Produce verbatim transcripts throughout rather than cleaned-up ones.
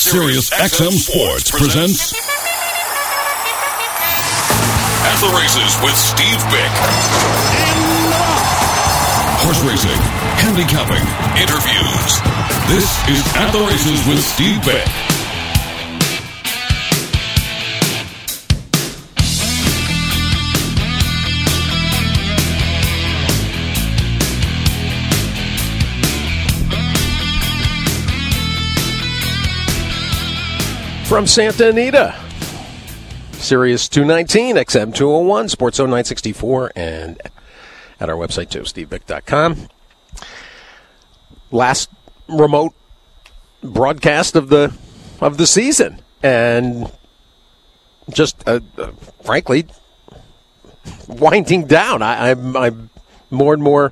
Sirius X M Sports presents At the Races with Steve Bick. Horse racing, handicapping, interviews. This is At the Races with Steve Bick. From Santa Anita, Sirius two nineteen, X M two oh one, Sports Zone nine sixty-four, and at our website too, steve bick dot com. Last remote broadcast of the of the season, and just uh, uh, frankly winding down. I, I'm, I'm more and more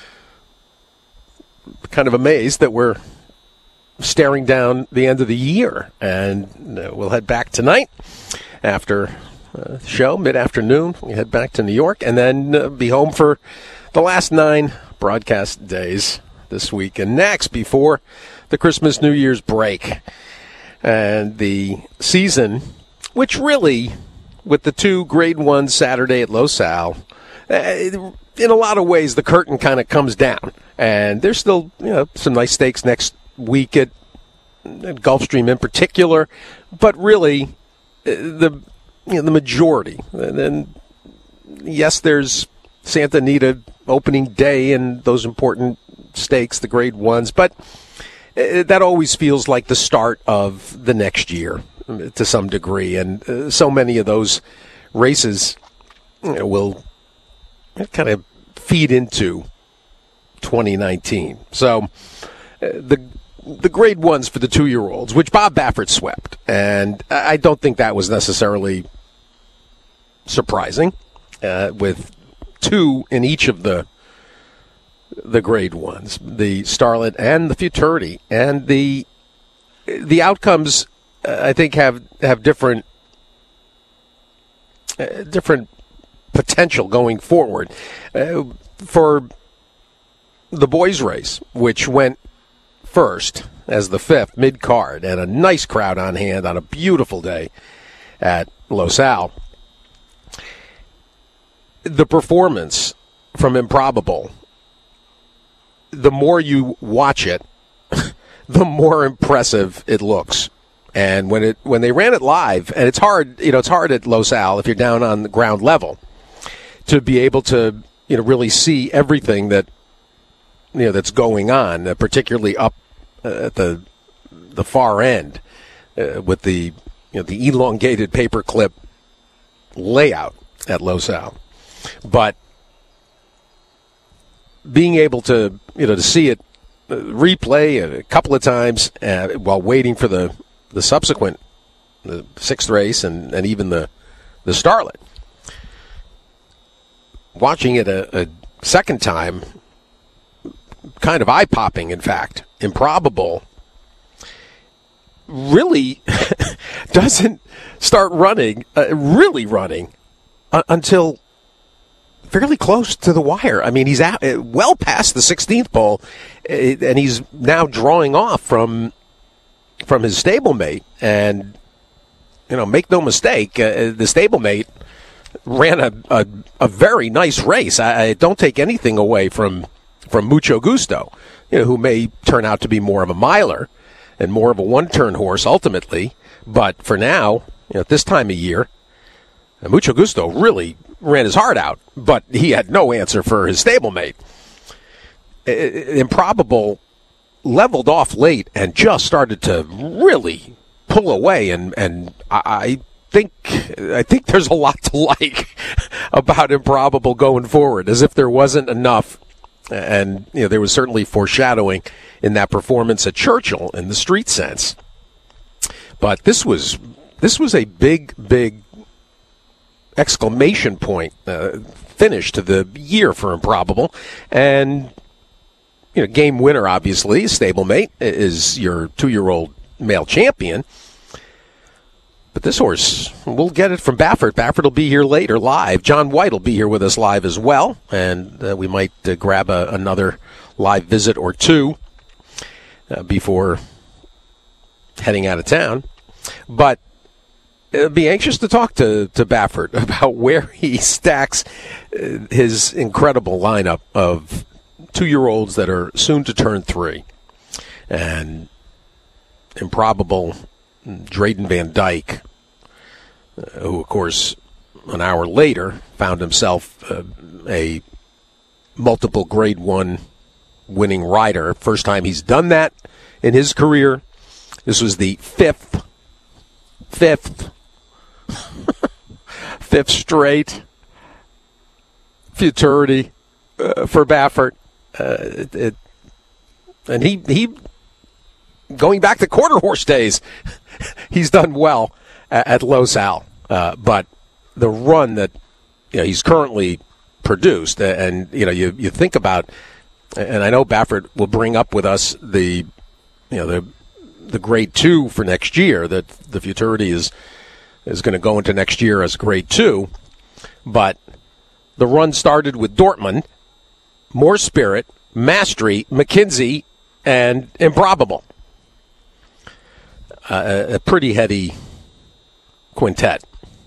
kind of amazed that we're staring down the end of the year, and uh, we'll head back tonight after uh, the show, mid-afternoon. We head back to New York, and then uh, be home for the last nine broadcast days this week and next before the Christmas New Year's break. And the season, which really, with the two grade one Saturday at Los Al, uh, in a lot of ways the curtain kind of comes down, and there's still, you know, some nice stakes next week at, at Gulfstream in particular, but really the you know, the majority. And then, yes, there's Santa Anita opening day and those important stakes, the grade ones, but that always feels like the start of the next year to some degree, and uh, so many of those races you know, will kind of feed into twenty nineteen. So uh, the the grade ones for the two-year-olds, which Bob Baffert swept, and I don't think that was necessarily surprising, uh, with two in each of the the grade ones, the Starlet and the Futurity, and the the outcomes uh, I think have have different uh, different potential going forward. Uh, for the boys' race, which went first as the fifth mid-card, and a nice crowd on hand on a beautiful day at Los Al. The performance from Improbable, the more you watch it, the more impressive it looks. And when it when they ran it live, and it's hard, you know, it's hard at Los Al if you're down on the ground level to be able to, you know, really see everything that you know that's going on, uh, particularly up uh, at the the far end uh, with the you know the elongated paperclip layout at Los Al. But being able to you know to see it uh, replay a couple of times uh, while waiting for the the subsequent the sixth race and, and even the the Starlet, watching it a, a second time, kind of eye-popping, in fact. Improbable really doesn't start running, uh, really running, uh, until fairly close to the wire. I mean, he's at, uh, well past the sixteenth pole, uh, and he's now drawing off from from his stablemate. And, you know, make no mistake, uh, the stablemate ran a, a, a very nice race. I, I don't take anything away from from Mucho Gusto, you know, who may turn out to be more of a miler and more of a one-turn horse ultimately. But for now, you know, at this time of year, Mucho Gusto really ran his heart out, but he had no answer for his stablemate. Improbable leveled off late and just started to really pull away, and, and I think I think there's a lot to like about Improbable going forward, as if there wasn't enough. And you know, there was certainly foreshadowing in that performance at Churchill in the street sense. But this was this was a big, big exclamation point uh, finish to the year for Improbable. And you know, game winner, obviously, stablemate is your two-year-old male champion. But this horse, we'll get it from Baffert. Baffert will be here later live. John White will be here with us live as well, and uh, we might uh, grab a, another live visit or two uh, before heading out of town. But I'd be anxious to talk to, to Baffert about where he stacks his incredible lineup of two-year-olds that are soon to turn three. And improbable Drayden Van Dyke, uh, who, of course, an hour later found himself uh, a multiple grade one winning rider. First time he's done that in his career. This was the fifth, fifth, fifth straight futurity uh, for Baffert. Uh, it, it, and he, he, going back to quarter horse days, he's done well at, at Los Al. Uh, but the run that you know, he's currently produced, and you know, you, you think about, and I know Baffert will bring up with us the, you know, the the grade two for next year, that the futurity is is going to go into next year as grade two, but the run started with Dortmund, More Spirit, Mastery, McKinsey, and Improbable. Uh, a, a pretty heady quintet.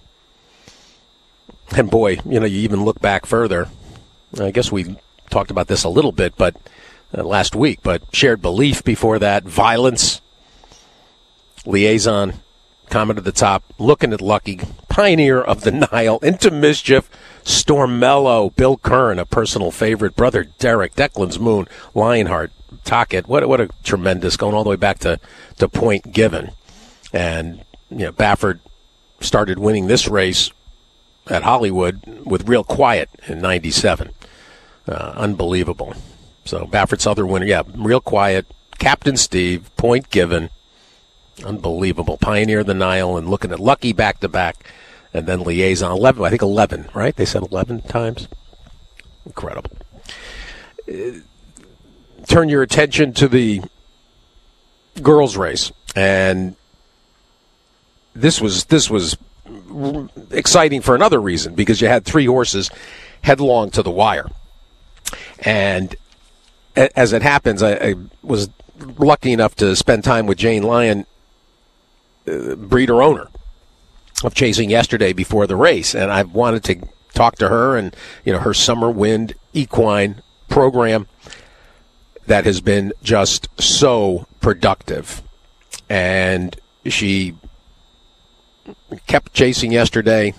And boy, you know, you even look back further. I guess we talked about this a little bit, but uh, last week, but Shared Belief before that, Violence, Liaison, Comet at the Top, Looking at Lucky, Pioneer of the Nile, Into Mischief, Stormello, Bill Kern, a personal favorite, Brother Derek, Declan's Moon, Lionheart, Tocket. What what a tremendous, going all the way back to, to Point Given. And, you know, Baffert started winning this race at Hollywood with Real Quiet in ninety-seven. Uh, unbelievable. So Baffert's other winner, yeah, Real Quiet, Captain Steve, Point Given. Unbelievable. Pioneer of the Nile and Looking at Lucky back-to-back. And then Liaison, eleven, I think eleven, right? They said eleven times. Incredible. Uh, turn your attention to the girls' race. And this was this was exciting for another reason, because you had three horses headlong to the wire. And as it happens, I, I was lucky enough to spend time with Jane Lyon, uh, breeder owner of Chasing Yesterday, before the race, and I wanted to talk to her and, you know, her Summer Wind equine program that has been just so productive. And she kept Chasing Yesterday.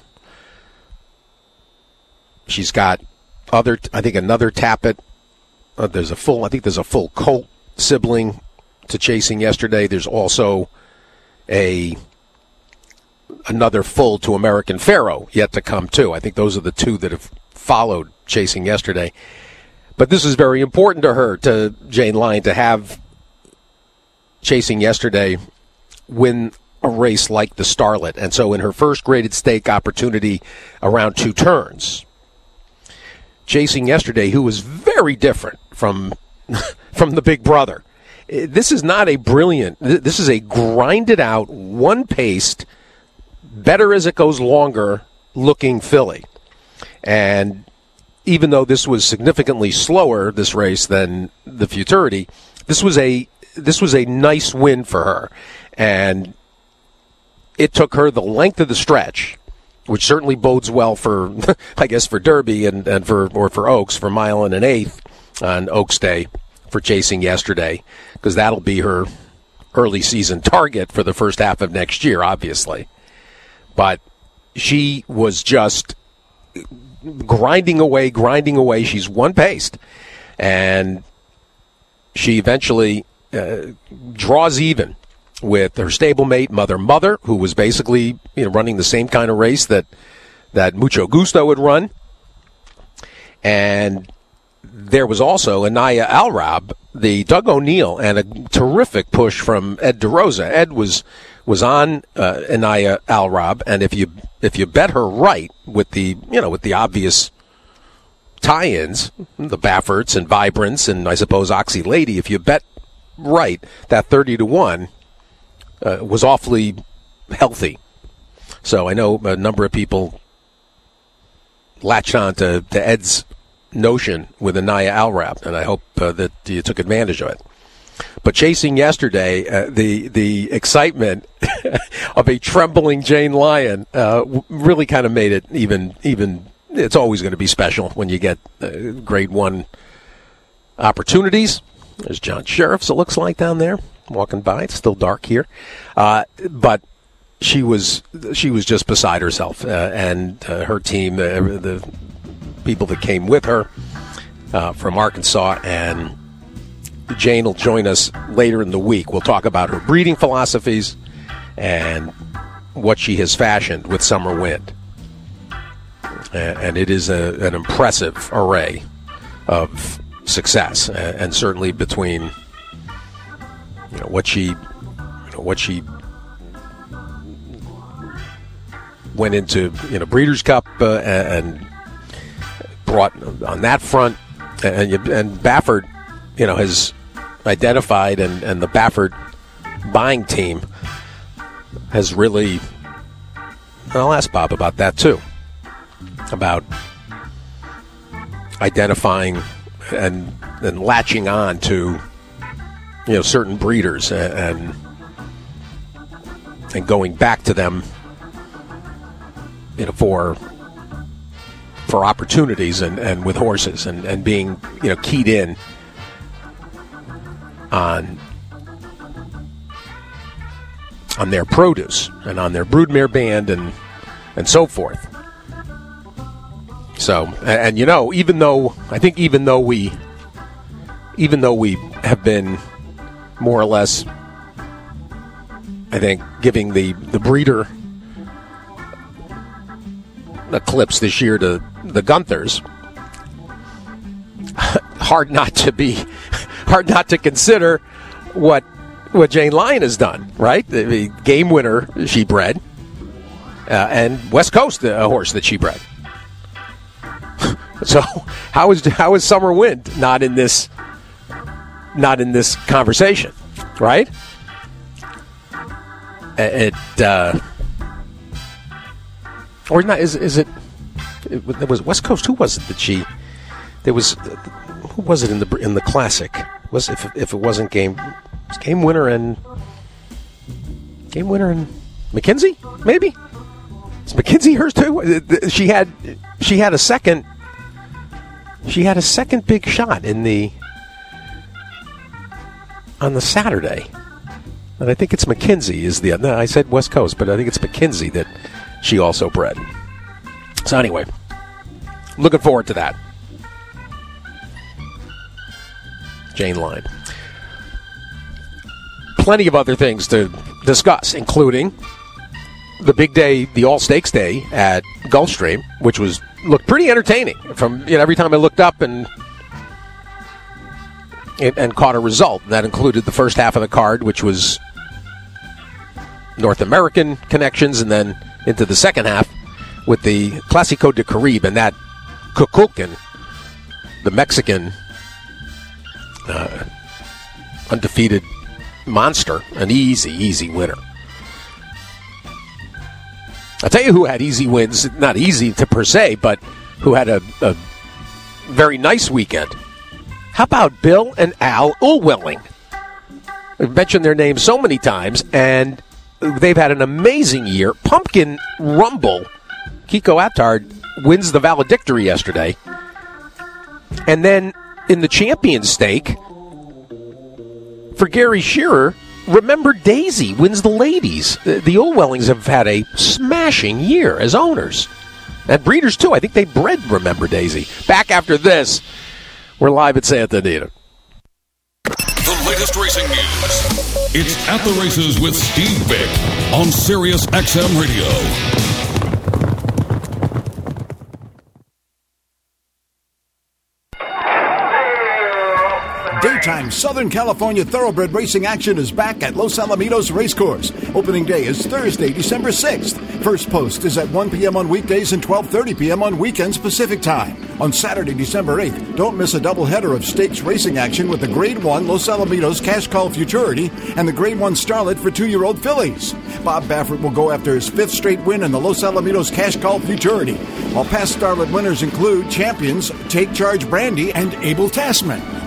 She's got other, I think another Tappet. Uh, there's a full, I think there's a full colt sibling to Chasing Yesterday. There's also a another full to American Pharaoh yet to come too. I think those are the two that have followed Chasing Yesterday. But this is very important to her, to Jane Lyon, to have Chasing Yesterday win a race like the Starlet. And so in her first graded stake opportunity around two turns, Chasing Yesterday, who was very different from from the big brother. This is not a brilliant, this is a grinded out, one-paced, better as it goes longer looking filly. And even though this was significantly slower, this race, than the Futurity, this was a this was a nice win for her. And it took her the length of the stretch, which certainly bodes well for, I guess, for Derby and, and for or for Oaks, for mile and an eighth on Oaks Day for Chasing Yesterday, because that'll be her early season target for the first half of next year, obviously. But she was just grinding away, grinding away. She's one-paced. And she eventually uh, draws even with her stablemate, Mother Mother, who was basically, you know, running the same kind of race that, that Mucho Gusto would run. And there was also Anaya Alrab, the Doug O'Neill, and a terrific push from Ed DeRosa. Ed was was on uh, Anaya Alrab, and if you if you bet her right with the you know with the obvious tie-ins, the Bafferts and Vibrance and I suppose Oxy Lady, if you bet right, that thirty to one uh, was awfully healthy. So I know a number of people latched on to, to Ed's notion with Anaya Alrab, and I hope uh, that you took advantage of it. But chasing yesterday, uh, the the excitement of a trembling Jane Lyon uh, really kind of made it even even. It's always going to be special when you get uh, grade one opportunities. There's John Sheriffs, it looks like, down there walking by. It's still dark here, uh, but she was she was just beside herself, uh, and uh, her team, uh, the people that came with her uh, from Arkansas, and Jane will join us later in the week. We'll talk about her breeding philosophies and what she has fashioned with Summer Wind. And it is a, an impressive array of success, and certainly between you know, what she, you know, what she went into, you know, Breeders' Cup uh, and brought on that front, and and Baffert, you know, has identified, and, and the Baffert buying team has really. I'll ask Bob about that too. About identifying and and latching on to, you know, certain breeders and and going back to them, you know, for for opportunities and, and with horses and, and being, you know, keyed in on on their produce and on their broodmare band and and so forth. So, and, and you know, even though I think even though we even though we have been more or less, I think, giving the, the breeder eclipse this year to the Gunthers, hard not to be hard not to consider what what Jane Lyon has done, right? The, the game winner she bred, uh, and West Coast, a horse that she bred. So how is how is Summer Wind not in this not in this conversation, right? It uh, or not? Is is it? It was West Coast. Who was it that she? There was who was it in the in the Classic? Was if if it wasn't game was game winner and game winner and McKenzie? Maybe is McKenzie hers too? She had she had a second. She had a second big shot in the on the Saturday, and I think it's McKenzie is the. No, I said West Coast, but I think it's McKenzie that she also bred. So anyway, looking forward to that. Jane Lyon. Plenty of other things to discuss, including the big day, the All Stakes Day at Gulfstream, which was looked pretty entertaining. From you know, every time I looked up and and caught a result that included the first half of the card, which was North American connections, and then into the second half with the Clásico de Caribe and that Kukulkan, the Mexican uh, undefeated monster, an easy, easy winner. I'll tell you who had easy wins, not easy to per se, but who had a, a very nice weekend. How about Bill and Al Ulwelling? We've mentioned their names so many times, and they've had an amazing year. Pumpkin Rumble. Kiko Attard wins the valedictory yesterday. And then in the champion stake, for Gary Shearer, Remember Daisy wins the ladies. The, the Ulwellings have had a smashing year as owners. And breeders, too. I think they bred Remember Daisy. Back after this, we're live at Santa Anita. The latest racing news. It's At the Races with Steve Vick on Sirius X M Radio. Daytime Southern California thoroughbred racing action is back at Los Alamitos Racecourse. Opening day is Thursday, December sixth. First post is at one p.m. on weekdays and twelve thirty p.m. on weekends Pacific Time. On Saturday, December eighth, don't miss a doubleheader of stakes racing action with the Grade one Los Alamitos Cash Call Futurity and the Grade one Starlet for two-year-old fillies. Bob Baffert will go after his fifth straight win in the Los Alamitos Cash Call Futurity. While past Starlet winners include champions Take Charge Brandy and Abel Tasman.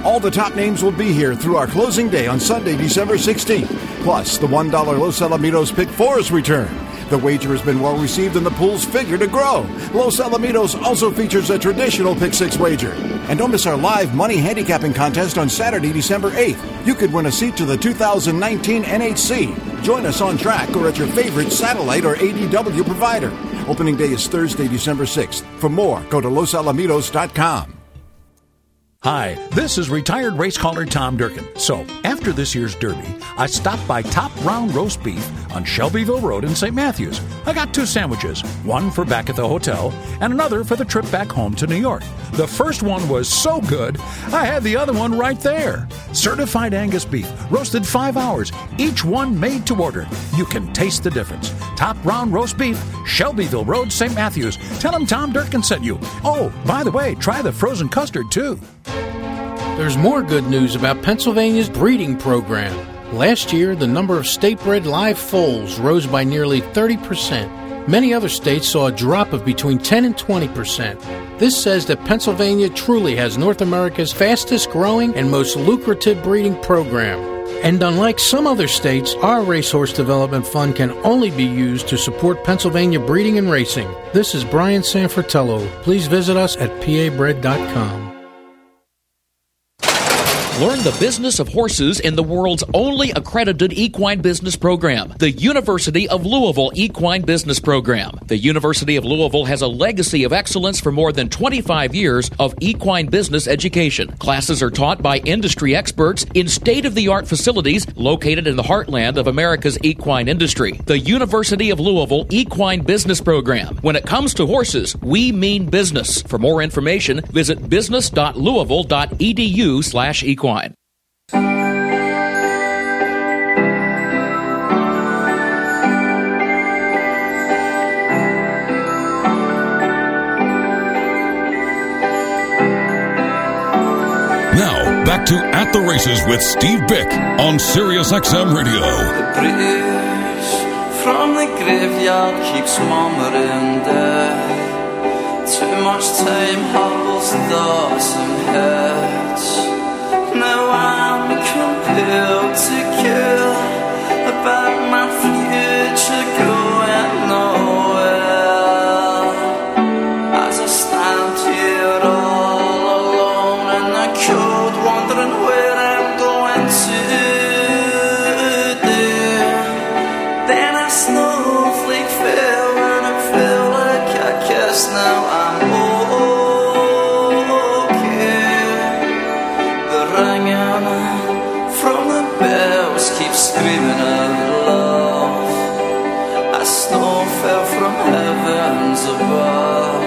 All the top names will be here through our closing day on Sunday, December sixteenth. Plus, the one dollar Los Alamitos Pick Fours return. The wager has been well received and the pools figure to grow. Los Alamitos also features a traditional Pick Six wager. And don't miss our live money handicapping contest on Saturday, December eighth. You could win a seat to the two thousand nineteen N H C. Join us on track or at your favorite satellite or A D W provider. Opening day is Thursday, December sixth. For more, go to los alamitos dot com. Hi, this is retired race caller Tom Durkin. So, after this year's Derby, I stopped by Top Round Roast Beef on Shelbyville Road in Saint Matthews. I got two sandwiches, one for back at the hotel and another for the trip back home to New York. The first one was so good, I had the other one right there. Certified Angus beef, roasted five hours, each one made to order. You can taste the difference. Top Round Roast Beef, Shelbyville Road, Saint Matthews. Tell them Tom Durkin sent you. Oh, by the way, try the frozen custard too. There's more good news about Pennsylvania's breeding program. Last year, the number of state-bred live foals rose by nearly thirty percent. Many other states saw a drop of between ten and twenty percent. This says that Pennsylvania truly has North America's fastest-growing and most lucrative breeding program. And unlike some other states, our Racehorse Development Fund can only be used to support Pennsylvania breeding and racing. This is Brian Sanfratello. Please visit us at P A bred dot com. Learn the business of horses in the world's only accredited equine business program, the University of Louisville Equine Business Program. The University of Louisville has a legacy of excellence for more than twenty-five years of equine business education. Classes are taught by industry experts in state-of-the-art facilities located in the heartland of America's equine industry. The University of Louisville Equine Business Program. When it comes to horses, we mean business. For more information, visit business dot louisville dot e d u slash equine. Now, back to At the Races with Steve Bick on Sirius X M Radio. The breeze from the graveyard keeps murmuring death. Too much time hobbles thoughts and heads. Now I'm compelled to care about my future going nowhere. As I stand here all alone in the cold, wondering where I'm going today. Then a snowflake fell and it felt like a kiss. Now I'm screaming out love. A snow fell from heavens above.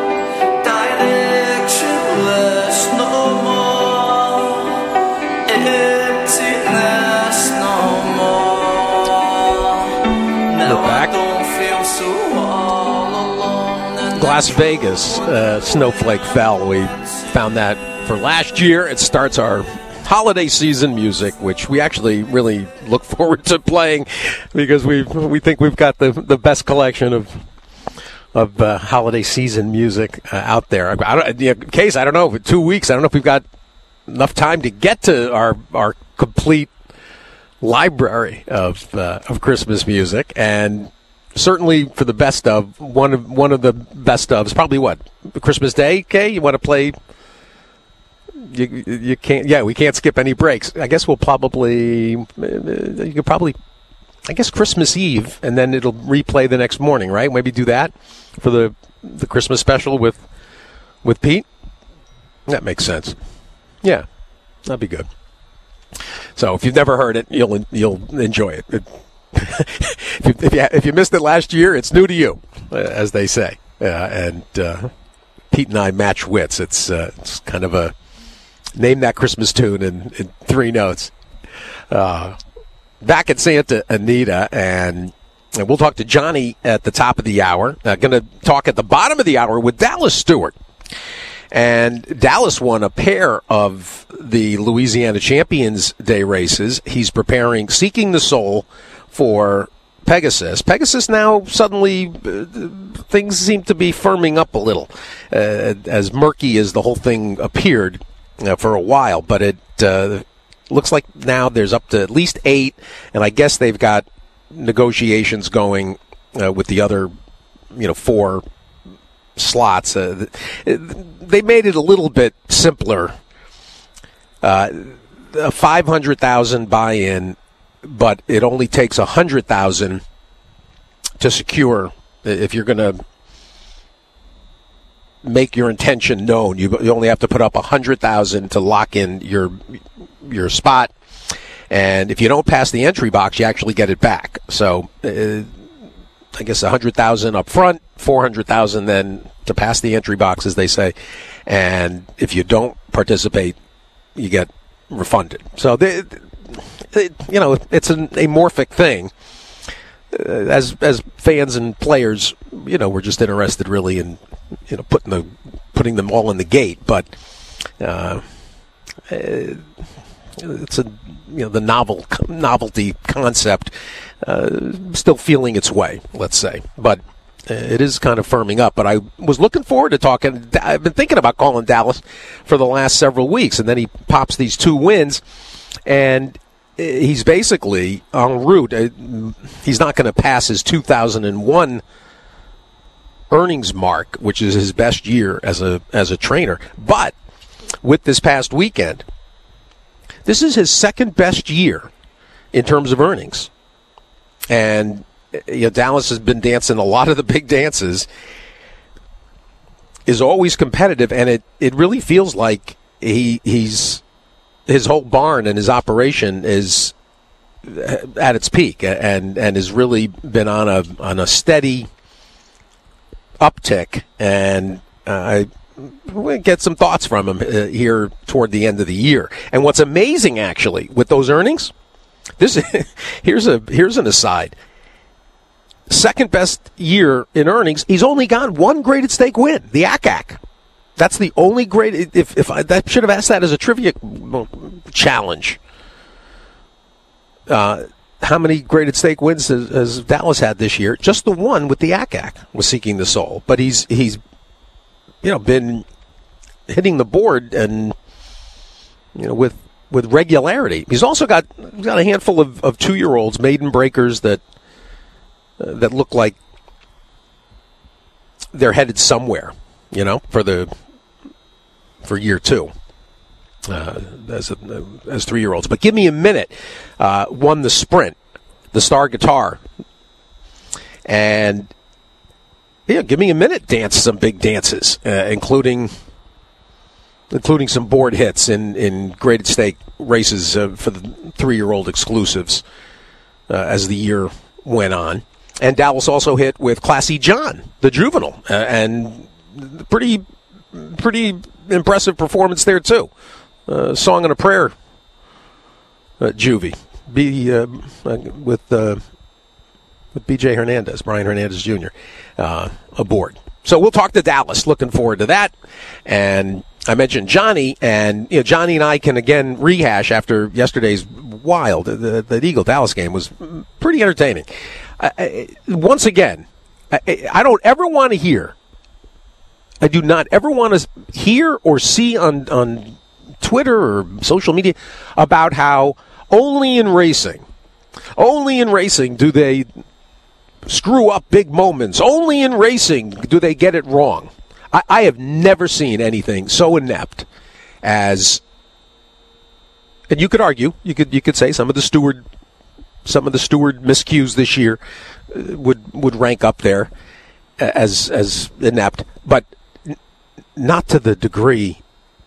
Directionless no more. Emptiness no more. Now I don't feel so all alone. Las Vegas, uh, snowflake fell. We found that for last year. It starts our holiday season music, which we actually really look forward to playing because we we think we've got the the best collection of of uh, holiday season music uh, out there. I don't, in case I don't know, for two weeks, I don't know if we've got enough time to get to our our complete library of uh, of Christmas music, and certainly for the best of one of one of the best of is probably what Christmas Day. Okay, you want to play. You you can't yeah we can't skip any breaks. I guess we'll probably you could probably I guess Christmas Eve and then it'll replay the next morning, right? Maybe do that for the the Christmas special with with Pete. That makes sense. Yeah, that'd be good. So if you've never heard it, you'll you'll enjoy it. it if, you, if you if you missed it last year, it's new to you, as they say. Uh, and uh, Pete and I match wits. It's uh, it's kind of a name that Christmas tune in, in three notes. Uh, back at Santa Anita, and, and we'll talk to Johnny at the top of the hour. Uh, going to talk at the bottom of the hour with Dallas Stewart. And Dallas won a pair of the Louisiana Champions Day races. He's preparing Seeking the Soul for Pegasus. Pegasus now suddenly uh, things seem to be firming up a little, uh, as murky as the whole thing appeared uh, for a while, but it uh, looks like now there's up to at least eight, and I guess they've got negotiations going uh, with the other, you know, four slots. Uh, they made it a little bit simpler. Uh, a five hundred thousand buy-in, but it only takes one hundred thousand to secure. If you're going to make your intention known, you, you only have to put up one hundred thousand to lock in your your spot. And if you don't pass the entry box, you actually get it back. So uh, I guess one hundred thousand up front, four hundred thousand then to pass the entry box, as they say. And if you don't participate, you get refunded. So they, they, you know, it's an amorphic thing. Uh, as as fans and players, you know, we're just interested really in, you know, putting the putting them all in the gate. But uh, it's a you know the novel novelty concept uh, still feeling its way, let's say. But it is kind of firming up. But I was looking forward to talking. I've been thinking about calling Dallas for the last several weeks, and then he pops these two wins, and he's basically en route. He's not going to pass his two thousand one earnings mark, which is his best year as a as a trainer. But with this past weekend, this is his second best year in terms of earnings. And you know, Dallas has been dancing a lot of the big dances, is always competitive, and it, it really feels like he he's his whole barn and his operation is at its peak, and and has really been on a on a steady uptick. And uh, I we'll get some thoughts from him uh, here toward the end of the year. And what's amazing, actually, with those earnings, this here's a here's an aside. Second best year in earnings, he's only got one graded stake win, the A C A C. That's the only grade. If if I that should have asked that as a trivia challenge. Uh, how many graded stake wins has, has Dallas had this year? Just the one with the A C A C was Seeking the Soul, but he's he's you know been hitting the board and you know with with regularity. He's also got he's got a handful of, of two year olds, maiden breakers that uh, that look like they're headed somewhere. You know, for the for year two uh, as a, as three year olds. But Give Me a Minute uh, won the sprint, the star guitar, and yeah, Give Me a Minute danced some big dances, uh, including including some board hits in in graded stake races uh, for the three year old exclusives uh, as the year went on. And Dallas also hit with Classy John, the juvenile, uh, and pretty pretty impressive performance there too. Uh, Song and a Prayer, uh, Juvie, B uh, with uh, with B J Hernandez, Brian Hernandez Junior Uh, aboard. So we'll talk to Dallas. Looking forward to that. And I mentioned Johnny, and you know Johnny and I can again rehash after yesterday's wild. The, the Eagle Dallas game was pretty entertaining. I, I, once again, I, I don't ever want to hear. I do not ever want to hear or see on, on Twitter or social media about how only in racing, only in racing do they screw up big moments. Only in racing do they get it wrong. I, I have never seen anything so inept as, and you could argue, you could you could say some of the steward, some of the steward miscues this year uh, would would rank up there as as inept, but not to the degree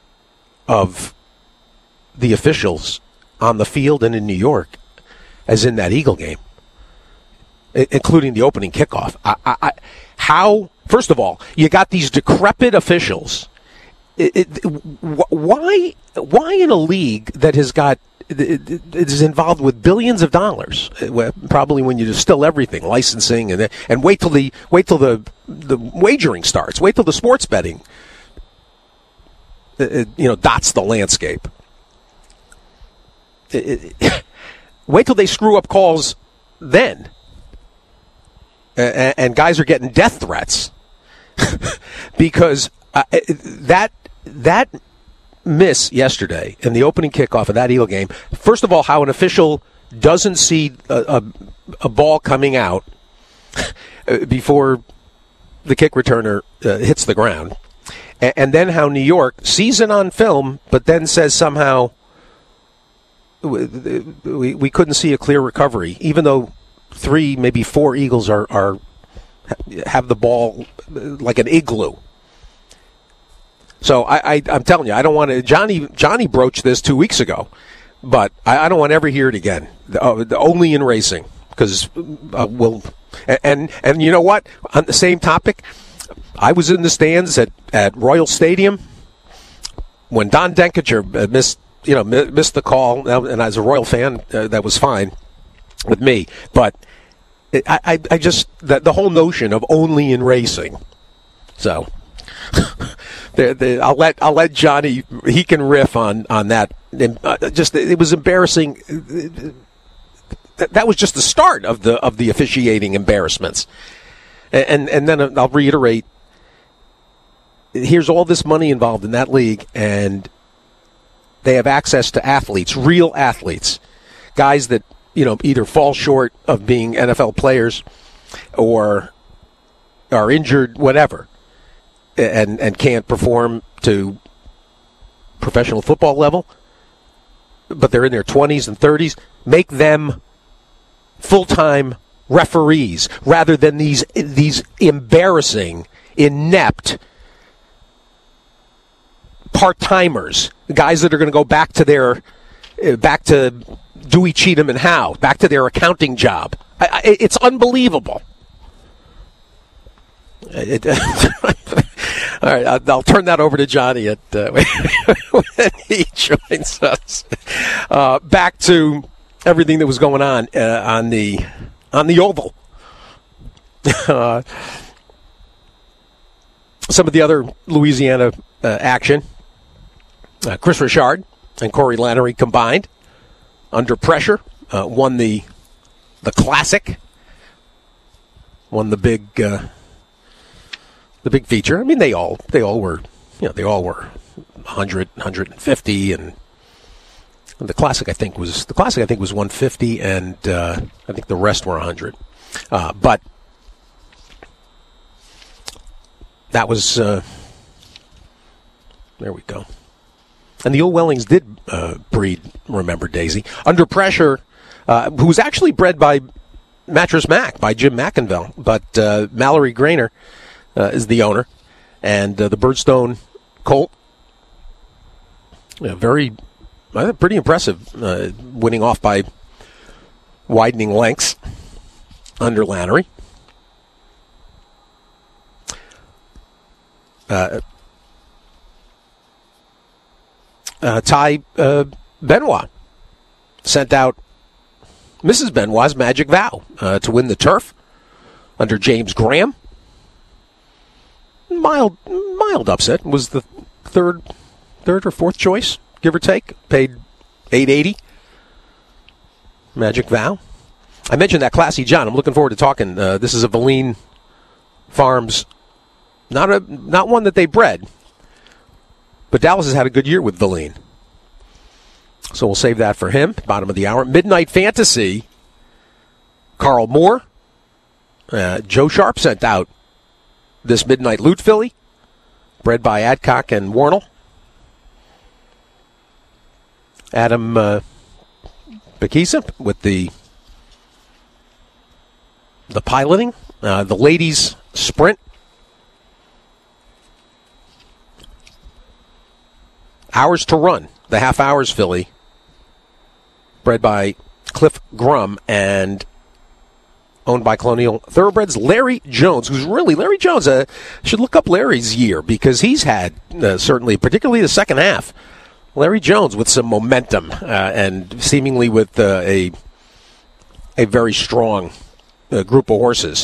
of the officials on the field and in New York as in that Eagle game, including the opening kickoff. I, I, I, how, first of all, you got these decrepit officials. It, it, why, why in a league that has got, it is involved with billions of dollars, probably when you distill everything, licensing, and and wait till the wait till the the wagering starts, wait till the sports betting It, you know, dots the landscape. It, it, wait till they screw up calls then. And, and guys are getting death threats because uh, that that miss yesterday in the opening kickoff of that Eagle game, first of all, how an official doesn't see a, a, a ball coming out before the kick returner uh, hits the ground, and, and then how New York sees it on film, but then says somehow we, we, we couldn't see a clear recovery, even though three, maybe four Eagles are, are have the ball like an igloo. So I, I, I'm telling you, I don't want to. Johnny Johnny broached this two weeks ago, but I, I don't want to ever hear it again. Uh, only in racing, because uh, we'll. And, and and you know what? On the same topic, I was in the stands at, at Royal Stadium when Don Denkinger missed you know missed the call, and as a Royal fan, uh, that was fine with me. But I I, I just the, the whole notion of only in racing, so. The, the, I'll let I'll let Johnny. He can riff on on that. Uh, just it was embarrassing. That, that was just the start of the of the officiating embarrassments. And and then I'll reiterate. Here's all this money involved in that league, and they have access to athletes, real athletes, guys that you know either fall short of being N F L players, or are injured, whatever. And and can't perform to professional football level, but they're in their twenties and thirties. Make them full-time referees rather than these these embarrassing, inept part-timers, guys that are going to go back to their back to Dewey, Cheatham, and Howe, back to their accounting job. I, I, it's unbelievable. It, all right, I'll, I'll turn that over to Johnny at, uh, when he joins us. Uh, back to everything that was going on uh, on the on the Oval. Uh, some of the other Louisiana uh, action. Uh, Chris Richard and Corey Lanerie combined under pressure uh, won the the Classic. Won the big. Uh, The big feature. I mean, they all they all were, you know, they all were one hundred, one fifty, and the classic I think was the classic I think was one fifty, and uh, I think the rest were one hundred. Uh, but that was uh, there we go. And the old Wellings did uh, breed. Remember Daisy under pressure, uh, who was actually bred by Mattress Mac by Jim McInville, but uh, Mallory Grainer. Uh, is the owner, and uh, the Birdstone Colt, yeah, very, uh, pretty impressive, uh, winning off by widening lengths under Lanerie. Uh, uh, Ty uh, Benoit sent out Missus Benoit's Magic Vow uh, to win the turf under James Graham. Mild, mild upset. Was the third, third or fourth choice, give or take. Paid eight eighty. Magic Vow. I mentioned that Classy John. I'm looking forward to talking. Uh, this is a Valine Farms, not a not one that they bred, but Dallas has had a good year with Valine. So we'll save that for him. Bottom of the hour. Midnight Fantasy. Carl Moore. Uh, Joe Sharp sent out this Midnight Loot filly, bred by Adcock and Warnell. Adam uh, Bakisa with the the piloting, uh, the ladies sprint. Hours to Run, the half hours filly, bred by Cliff Grum and owned by Colonial Thoroughbreds. Larry Jones, who's really, Larry Jones, uh, should look up Larry's year because he's had, uh, certainly, particularly the second half, Larry Jones with some momentum uh, and seemingly with uh, a a very strong uh, group of horses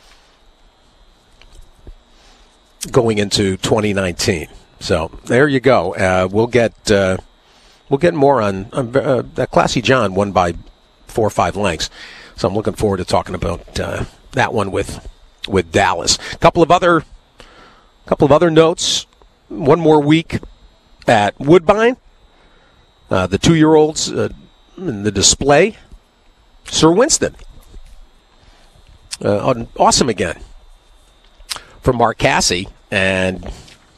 going into twenty nineteen. So there you go. Uh, we'll get uh, we'll get more on, on uh, that Classy John won by four or five lengths. So I'm looking forward to talking about uh, that one with with Dallas. A couple of other couple of other notes. One more week at Woodbine. Uh, the two-year-olds uh, in the display. Sir Winston. Uh, awesome again from Mark Cassie. And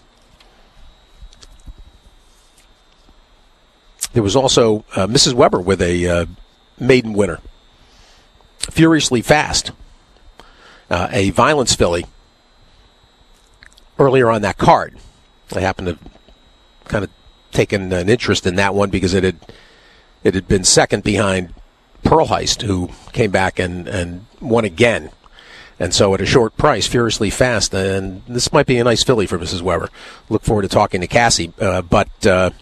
there was also uh, Missus Weber with a uh, maiden winner. Furiously Fast. Uh, a Violence filly earlier on that card. I happened to kind of taken an interest in that one because it had it had been second behind Pearl Heist, who came back and, and won again. And so at a short price, Furiously Fast, and this might be a nice filly for Missus Weber. Look forward to talking to Cassie. Uh, but uh,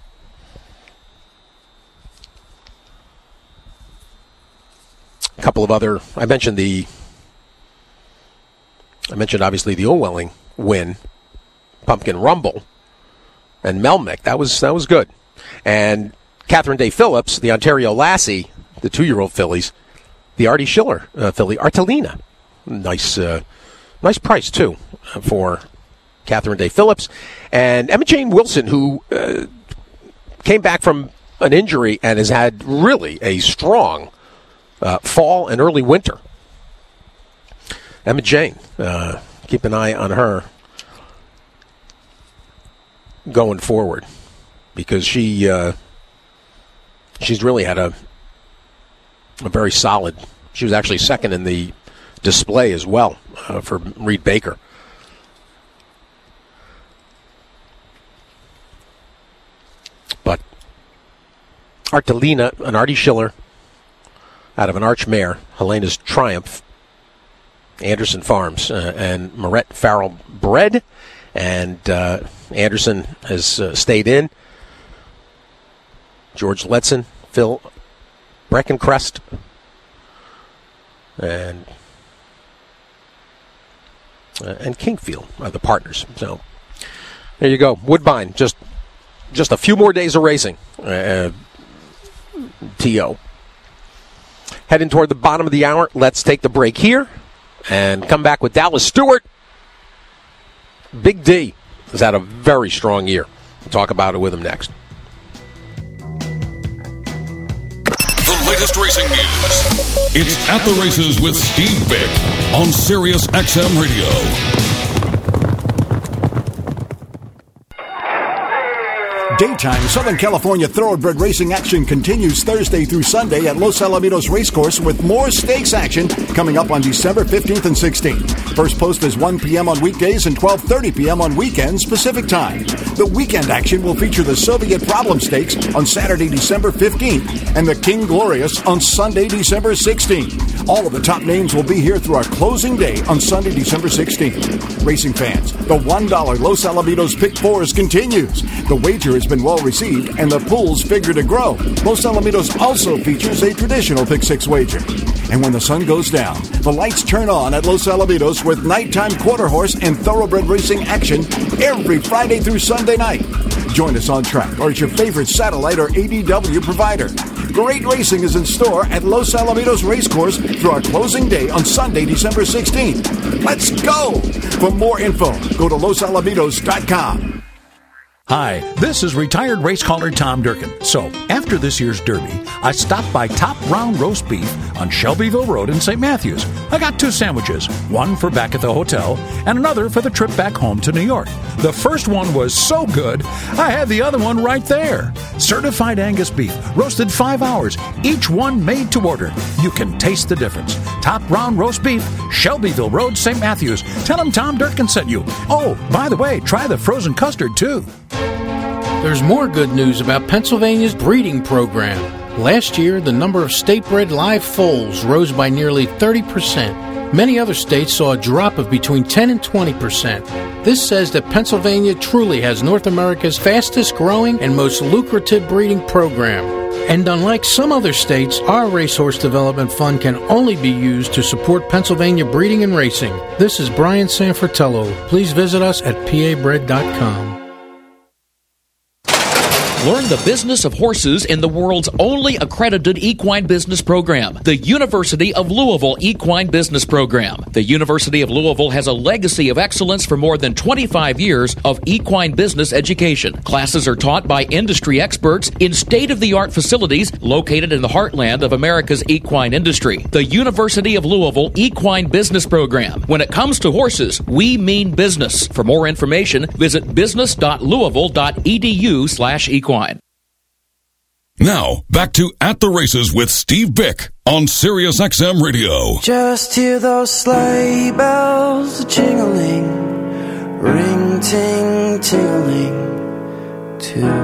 a couple of other, I mentioned the, I mentioned obviously the Olwelling win, Pumpkin Rumble, and Melmick. That was that was good. And Catherine Day Phillips, the Ontario Lassie, the two-year-old fillies, the Artie Schiller uh, filly, Artelina. Nice, uh, nice price too for Catherine Day Phillips, and Emma Jane Wilson, who uh, came back from an injury and has had really a strong uh, fall and early winter. Emma Jane, uh, keep an eye on her going forward, because she uh, she's really had a a very solid. She was actually second in the display as well uh, for Reed Baker. But Artelina, an Artie Schiller out of an Arch Mare, Helena's Triumph, Anderson Farms, uh, and Moret Farrell bred. And uh, Anderson has uh, stayed in. George Letson, Phil Breckencrest, and uh, and Kingfield are the partners. So there you go. Woodbine, just just a few more days of racing. Uh, T O. Heading toward the bottom of the hour. Let's take the break here and come back with Dallas Stewart. Big D has had a very strong year. We'll talk about it with him next. The latest racing news. It's At the Races with Steve Vick on Sirius X M Radio. Daytime Southern California thoroughbred racing action continues Thursday through Sunday at Los Alamitos Racecourse, with more stakes action coming up on December fifteenth and sixteenth. First post is one p.m. on weekdays and twelve thirty p.m. on weekends Pacific Time. The weekend action will feature the Soviet Problem Stakes on Saturday, December fifteenth, and the King Glorious on Sunday, December sixteenth. All of the top names will be here through our closing day on Sunday, December sixteenth. Racing fans, the one dollar Los Alamitos Pick Fours continues. The wager has been well received, and the pools figure to grow. Los Alamitos also features a traditional Pick Six wager. And when the sun goes down, the lights turn on at Los Alamitos with nighttime quarter horse and thoroughbred racing action every Friday through Sunday night. Join us on track or at your favorite satellite or A D W provider. Great racing is in store at Los Alamitos Racecourse through our closing day on Sunday, December sixteenth. Let's go! For more info, go to los alamitos dot com. Hi, this is retired race caller Tom Durkin. So, after this year's Derby, I stopped by Top Round Roast Beef on Shelbyville Road in Saint Matthews. I got two sandwiches, one for back at the hotel and another for the trip back home to New York. The first one was so good, I had the other one right there. Certified Angus beef, roasted five hours, each one made to order. You can taste the difference. Top Round Roast Beef, Shelbyville Road, Saint Matthews. Tell them Tom Durkin sent you. Oh, by the way, try the frozen custard, too. There's more good news about Pennsylvania's breeding program. Last year, the number of state-bred live foals rose by nearly thirty percent. Many other states saw a drop of between ten and twenty percent. This says that Pennsylvania truly has North America's fastest-growing and most lucrative breeding program. And unlike some other states, our Racehorse Development Fund can only be used to support Pennsylvania breeding and racing. This is Brian Sanfratello. Please visit us at p a bred dot com. Learn the business of horses in the world's only accredited equine business program, the University of Louisville Equine Business Program. The University of Louisville has a legacy of excellence for more than twenty-five years of equine business education. Classes are taught by industry experts in state-of-the-art facilities located in the heartland of America's equine industry. The University of Louisville Equine Business Program. When it comes to horses, we mean business. For more information, visit business.louisville.edu slash equine. Now, back to At the Races with Steve Bick on Sirius X M Radio. Just hear those sleigh bells jingling, ring ting tingling too.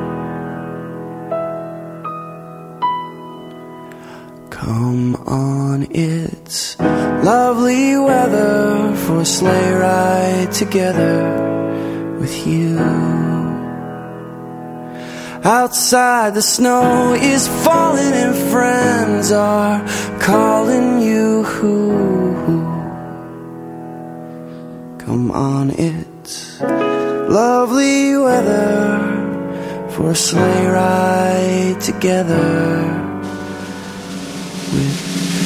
Come on, it's lovely weather for a sleigh ride together with you. Outside the snow is falling and friends are calling you. Come on, it's lovely weather for a sleigh ride together with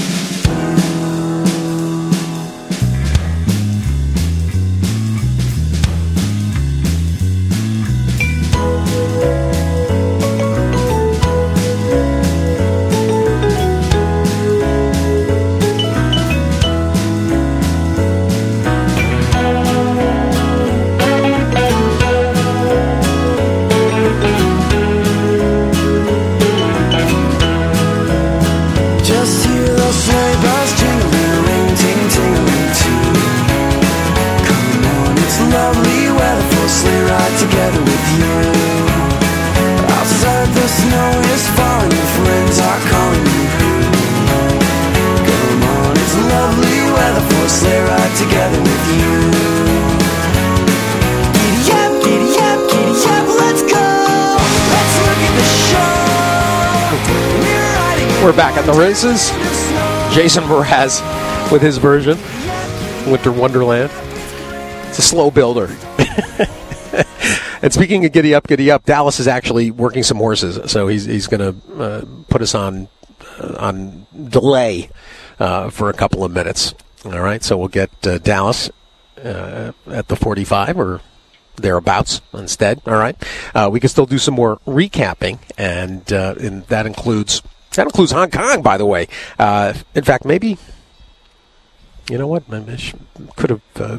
together with you. Outside the snow is falling and friends are calling you. Come on, it's lovely weather for a sleigh ride together with you. Giddy up, giddy up, giddy up, let's go. Let's look at the show. We're riding. We're back at the races. Jason Mraz with his version, Winter Wonderland. It's a slow builder. And speaking of giddy up, giddy up, Dallas is actually working some horses, so he's he's going to uh, put us on uh, on delay uh, for a couple of minutes. All right, so we'll get uh, Dallas uh, at the forty-five or thereabouts instead. All right, uh, we can still do some more recapping, and, uh, and that includes that includes Hong Kong, by the way. Uh, in fact, maybe you know what? Maybe I should, could have. Uh,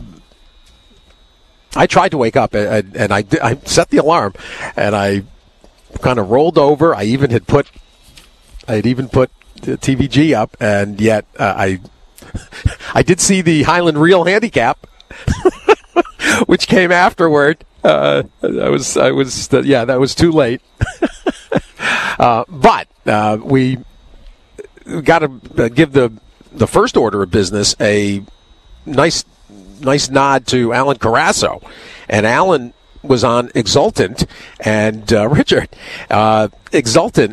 I tried to wake up, and, and I, I set the alarm, and I kind of rolled over. I even had put, I had even put the T V G up, and yet uh, I, I did see the Highland Reel handicap, which came afterward. Uh, I was, I was, uh, yeah, that was too late. uh, but uh, we got to give the the first order of business a nice. Nice nod to Alan Carasso. And Alan was on Exultant. And uh, Richard, uh, Exultant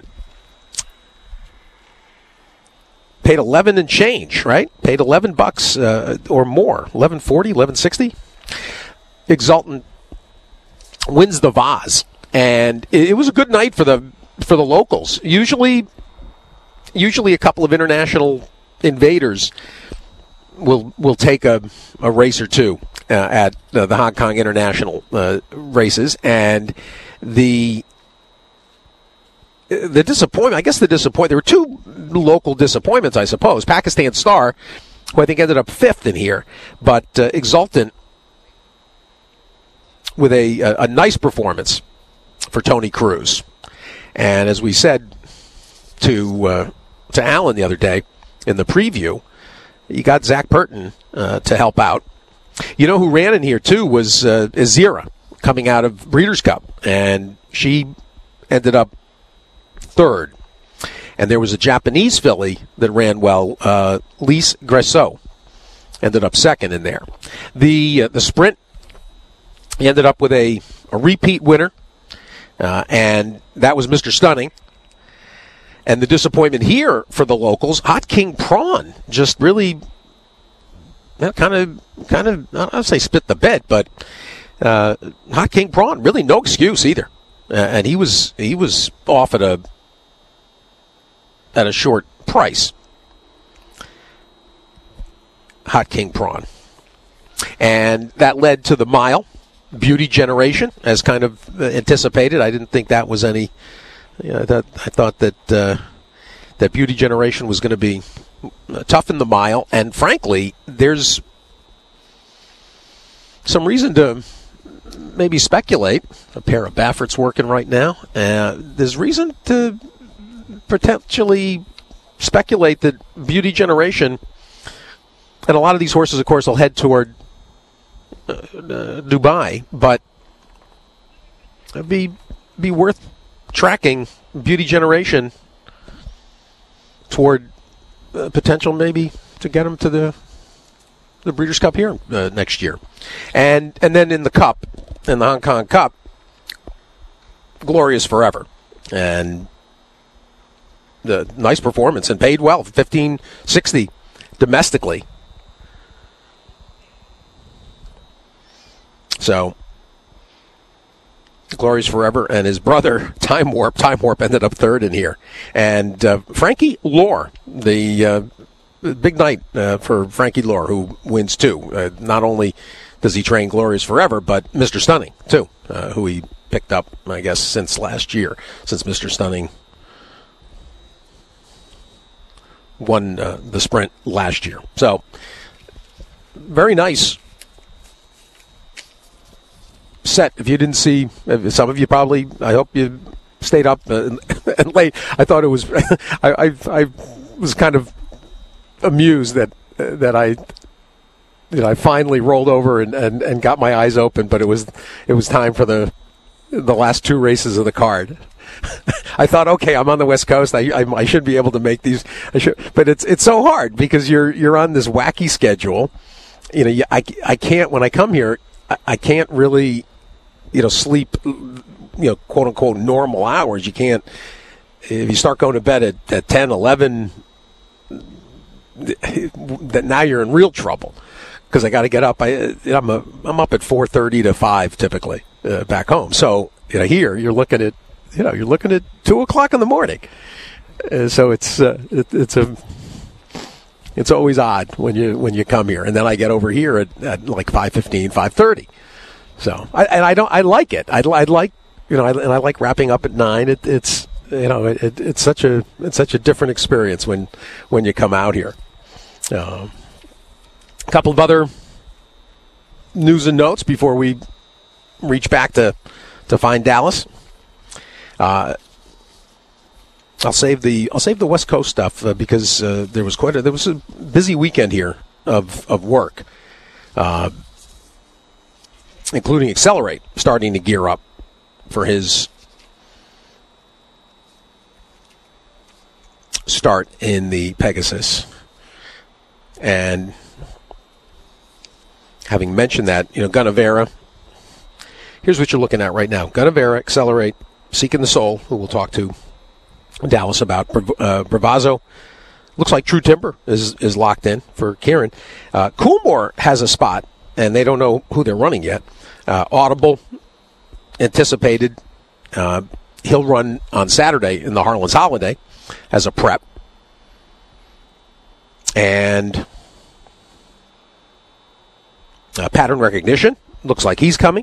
paid eleven and change, right? Paid eleven bucks uh, or more. eleven forty, eleven sixty. Exultant wins the Vase. And it, it was a good night for the for the locals. Usually, usually a couple of international invaders will will take a, a race or two uh, at uh, the Hong Kong International uh, races, and the the disappointment. I guess the disappointment. There were two local disappointments, I suppose. Pakistan Star, who I think ended up fifth in here, but uh, Exultant with a, a a nice performance for Tony Cruz, and as we said to uh, to Alan the other day in the preview. You got Zach Purton uh, to help out. You know who ran in here, too, was uh, Azira, coming out of Breeders' Cup. And she ended up third. And there was a Japanese filly that ran well, uh, Lise Gressot, ended up second in there. The uh, the sprint, he ended up with a, a repeat winner, uh, and that was Mister Stunning. And the disappointment here for the locals, Hot King Prawn just really well, kind of, kind of, I don't say spit the bed, but uh, Hot King Prawn, really no excuse either. uh, and he was he was off at a at a short price. Hot King Prawn. And that led to the mile, Beauty Generation, as kind of anticipated. I didn't think that was any, you know, that, I thought that uh, that Beauty Generation was going to be tough in the mile. And frankly, there's some reason to maybe speculate. A pair of Baffert's working right now. Uh, there's reason to potentially speculate that Beauty Generation, and a lot of these horses, of course, will head toward uh, uh, Dubai, but it'd be be worth tracking Beauty Generation toward uh, potential maybe to get them to the the Breeders' Cup here uh, next year, and and then in the Cup, in the Hong Kong Cup, Glorious Forever, and the nice performance and paid well, fifteen sixty domestically. So, Glorious Forever and his brother, Time Warp. Time Warp ended up third in here. And uh, Frankie Lohr, the uh, big night uh, for Frankie Lohr, who wins too. Uh, not only does he train Glorious Forever, but Mister Stunning, too, uh, who he picked up, I guess, since last year, since Mister Stunning won uh, the sprint last year. So, very nice set. If you didn't see, some of you probably, I hope you stayed up and, and late. I thought it was, I, I, I was kind of amused that that I, you know, I finally rolled over and, and, and got my eyes open, but it was it was time for the the last two races of the card. I thought, okay, I'm on the West Coast. I, I I should be able to make these. I should, but it's it's so hard because you're you're on this wacky schedule. You know, you, I I can't when I come here. I, I can't really, you know, sleep, you know, quote unquote normal hours. You can't, if you start going to bed at, at ten, eleven, that now you're in real trouble because I got to get up. I, I'm a, I'm up at four thirty to five typically uh, back home. So, you know, here you're looking at, you know, you're looking at two o'clock in the morning. Uh, so it's, uh, it, it's a, it's always odd when you, when you come here. And then I get over here at, at like five fifteen, five thirty. So, I, and I don't, I like it. I, I like, you know, I, and I like wrapping up at nine. It, it's, you know, it, it's such a, it's such a different experience when, when you come out here. Uh, a couple of other news and notes before we reach back to, to find Dallas. Uh, I'll save the, I'll save the West Coast stuff uh, because uh, there was quite a, there was a busy weekend here of, of work. Uh, including Accelerate, starting to gear up for his start in the Pegasus. And having mentioned that, you know, Gunnevera, here's what you're looking at right now. Gunnevera, Accelerate, Seeking the Soul, who we'll talk to Dallas about. Uh, Bravazzo, looks like True Timber is, is locked in for Kieran. Uh, Coolmore has a spot, and they don't know who they're running yet. Uh, Audible, anticipated. Uh, he'll run on Saturday in the Harlan's Holiday as a prep. And uh, Pattern Recognition, looks like he's coming.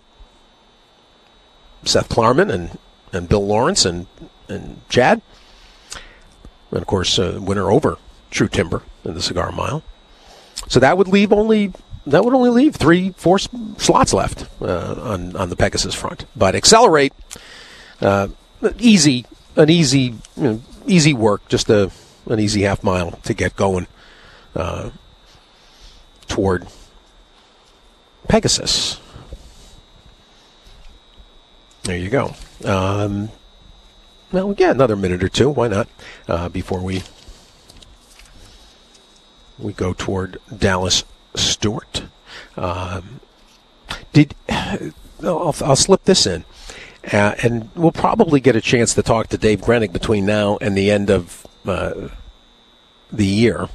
Seth Klarman and, and Bill Lawrence and, and Chad. And, of course, uh, winner over True Timber in the Cigar Mile. So that would leave only... That would only leave three, four slots left uh, on on the Pegasus front. But Accelerate, uh, easy, an easy, you know, easy work, just a an easy half mile to get going uh, toward Pegasus. There you go. Um, well, yeah, another minute or two. Why not? Uh, before we we go toward Dallas Stewart. Um, did I'll, I'll slip this in, uh, and we'll probably get a chance to talk to Dave Grenig between now and the end of uh, the year.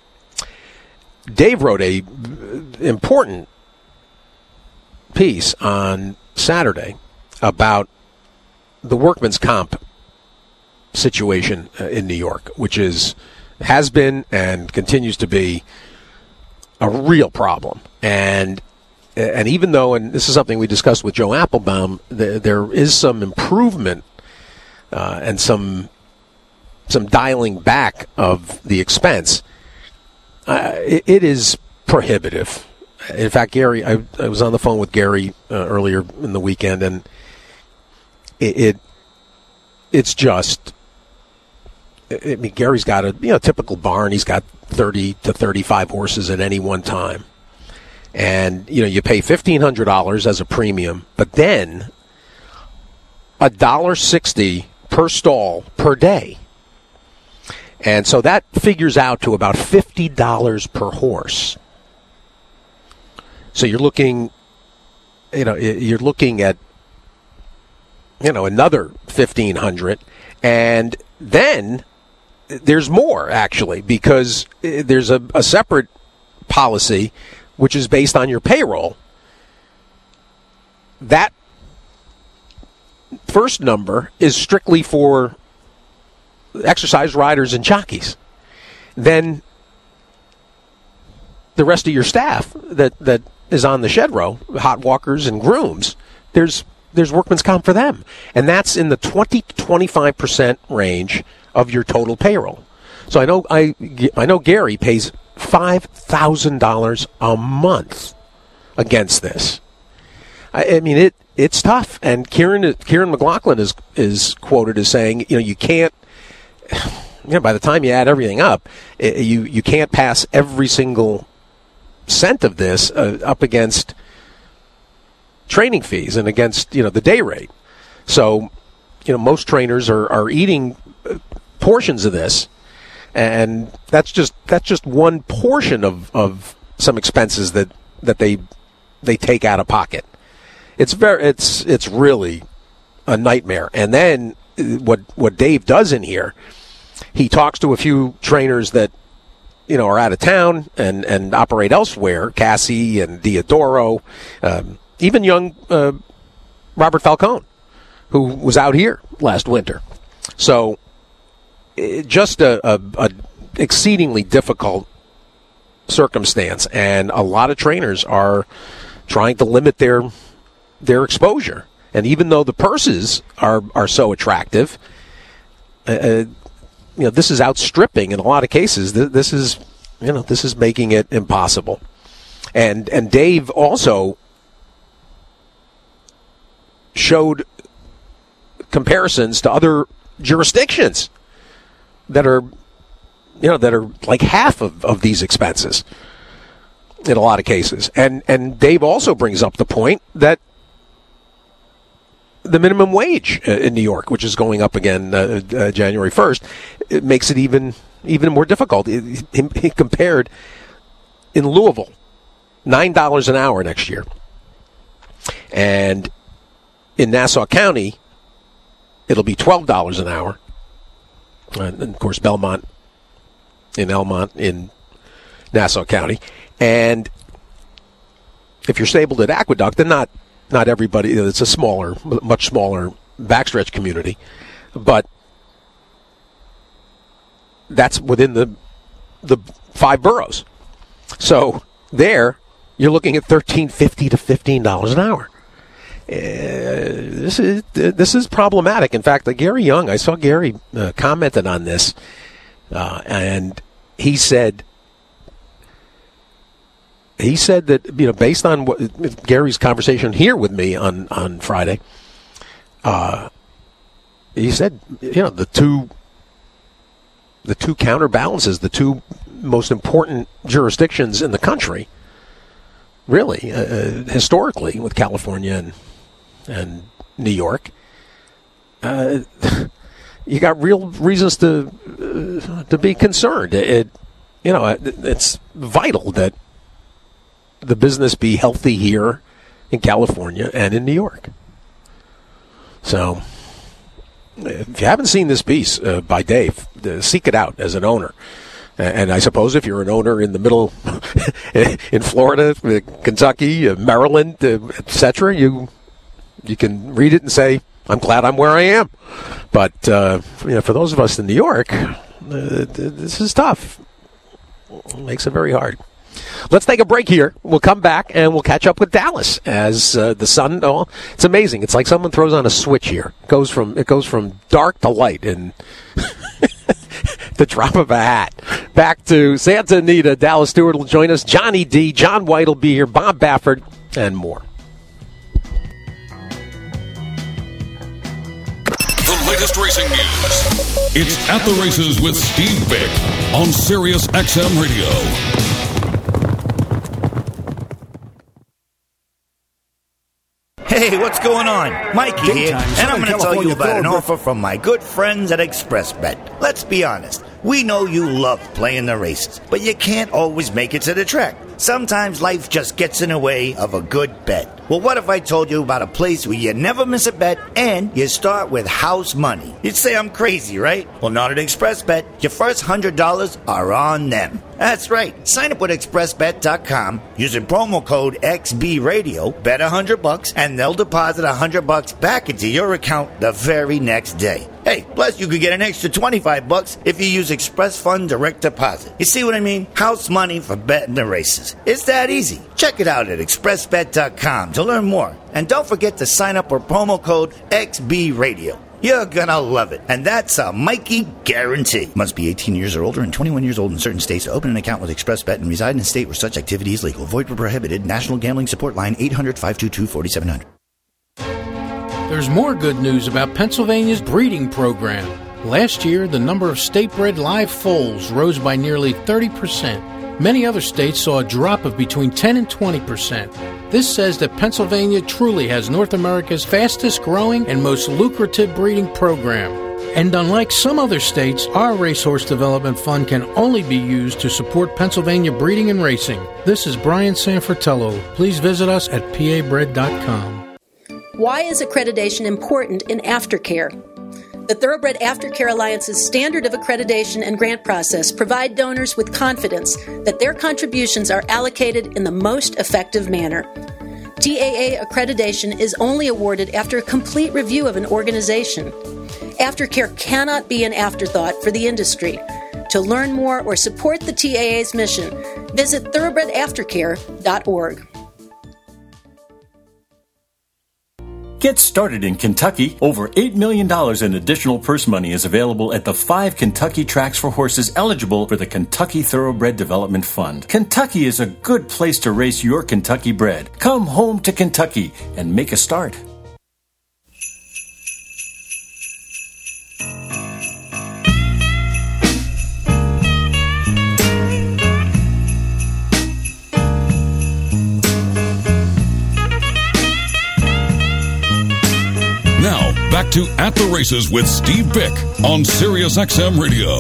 Dave wrote a important piece on Saturday about the workman's comp situation uh, in New York, which is has been and continues to be a real problem. And and even though, and this is something we discussed with Joe Applebaum, th- there is some improvement uh, and some some dialing back of the expense. Uh, it, it is prohibitive. In fact, Gary, I, I was on the phone with Gary uh, earlier in the weekend, and it, it it's just. I mean, Gary's got a you know typical barn. He's got thirty to thirty-five horses at any one time, and you know you pay fifteen hundred dollars as a premium, but then a dollar sixty per stall per day, and so that figures out to about fifty dollars per horse. So you're looking, you know, you're looking at you know another fifteen hundred, and then there's more, actually, because there's a, a separate policy which is based on your payroll. That first number is strictly for exercise riders and jockeys. Then the rest of your staff that, that is on the shed row, hot walkers and grooms, there's there's workman's comp for them. And that's in the twenty to twenty-five percent range of your total payroll. So I know I, I know Gary pays five thousand dollars a month against this. I, I mean, it it's tough. And Kieran Kieran McLaughlin is is quoted as saying, you know, you can't, you know, by the time you add everything up, it, you, you can't pass every single cent of this uh, up against training fees and against, you know, the day rate. So, you know, most trainers are, are eating portions of this, and that's just that's just one portion of, of some expenses that, that they they take out of pocket. It's very it's it's really a nightmare. And then what what Dave does in here, he talks to a few trainers that you know are out of town and, and operate elsewhere, Cassie and Diodoro, um, even young uh, Robert Falcone, who was out here last winter. So it, just a, a, a exceedingly difficult circumstance, and a lot of trainers are trying to limit their their exposure. And even though the purses are are so attractive, uh, you know, this is outstripping in a lot of cases. This is you know this is making it impossible. And and Dave also showed comparisons to other jurisdictions that are, you know, that are like half of, of these expenses in a lot of cases. And and Dave also brings up the point that the minimum wage in New York, which is going up again uh, uh, January first, it makes it even even more difficult. He, he compared in Louisville, nine dollars an hour next year, and in Nassau County, it'll be twelve dollars an hour. And, of course, Belmont in Elmont in Nassau County. And if you're stabled at Aqueduct, then not not everybody, it's a smaller, much smaller backstretch community. But that's within the the five boroughs. So there, you're looking at thirteen fifty to fifteen dollars an hour. Uh, this is this is problematic. In fact, uh, Gary Young, I saw Gary uh, commented on this, uh, and he said he said that you know based on what Gary's conversation here with me on on Friday, uh, he said you know the two the two counterbalances, the two most important jurisdictions in the country, really uh, historically, with California and. and New York, uh, you got real reasons to uh, to be concerned. It, you know, it, it's vital that the business be healthy here in California and in New York. So, if you haven't seen this piece uh, by Dave, uh, seek it out as an owner. And I suppose if you're an owner in the middle, in Florida, Kentucky, Maryland, uh, et cetera, you. You can read it and say, I'm glad I'm where I am. But uh, you know, for those of us in New York, uh, this is tough. It makes it very hard. Let's take a break here. We'll come back and we'll catch up with Dallas as uh, the sun. Oh, it's amazing. It's like someone throws on a switch here. It goes from it goes from dark to light in the drop of a hat. Back to Santa Anita. Dallas Stewart will join us. Johnny D. John White will be here. Bob Baffert and more. The latest racing news. It's At the Races with Steve Vick on Sirius X M Radio. Hey, what's going on? Mikey Game here, time, and Southern I'm going to tell you California about an Thoroughbred. offer from my good friends at ExpressBet. Let's be honest, we know you love playing the races, but you can't always make it to the track. Sometimes life just gets in the way of a good bet. Well, what if I told you about a place where you never miss a bet and you start with house money? You'd say I'm crazy, right? Well, not at ExpressBet. Your first one hundred dollars are on them. That's right. Sign up with express bet dot com using promo code X B Radio, bet one hundred bucks, and they'll deposit one hundred bucks back into your account the very next day. Hey, plus you could get an extra twenty-five bucks if you use Express Fund Direct Deposit. You see what I mean? House money for betting the races. It's that easy. Check it out at express bet dot com to learn more. And don't forget to sign up with promo code X B Radio. You're gonna love it. And that's a Mikey guarantee. Must be eighteen years or older and twenty-one years old in certain states to open an account with ExpressBet and reside in a state where such activity is legal. Void where prohibited. National Gambling Support Line eight hundred, five two two, four seven zero zero. There's more good news about Pennsylvania's breeding program. Last year, the number of state-bred live foals rose by nearly thirty percent. Many other states saw a drop of between ten and twenty percent. This says that Pennsylvania truly has North America's fastest-growing and most lucrative breeding program. And unlike some other states, our Racehorse Development Fund can only be used to support Pennsylvania breeding and racing. This is Brian Sanfratello. Please visit us at P A bred dot com. Why is accreditation important in aftercare? The Thoroughbred Aftercare Alliance's standard of accreditation and grant process provide donors with confidence that their contributions are allocated in the most effective manner. T A A accreditation is only awarded after a complete review of an organization. Aftercare cannot be an afterthought for the industry. To learn more or support the T A A's mission, visit thoroughbred aftercare dot org. Get started in Kentucky. Over eight million dollars in additional purse money is available at the five Kentucky tracks for horses eligible for the Kentucky Thoroughbred Development Fund. Kentucky is a good place to race your Kentucky bred. Come home to Kentucky and make a start. Now, back to At the Races with Steve Vick on Sirius X M Radio.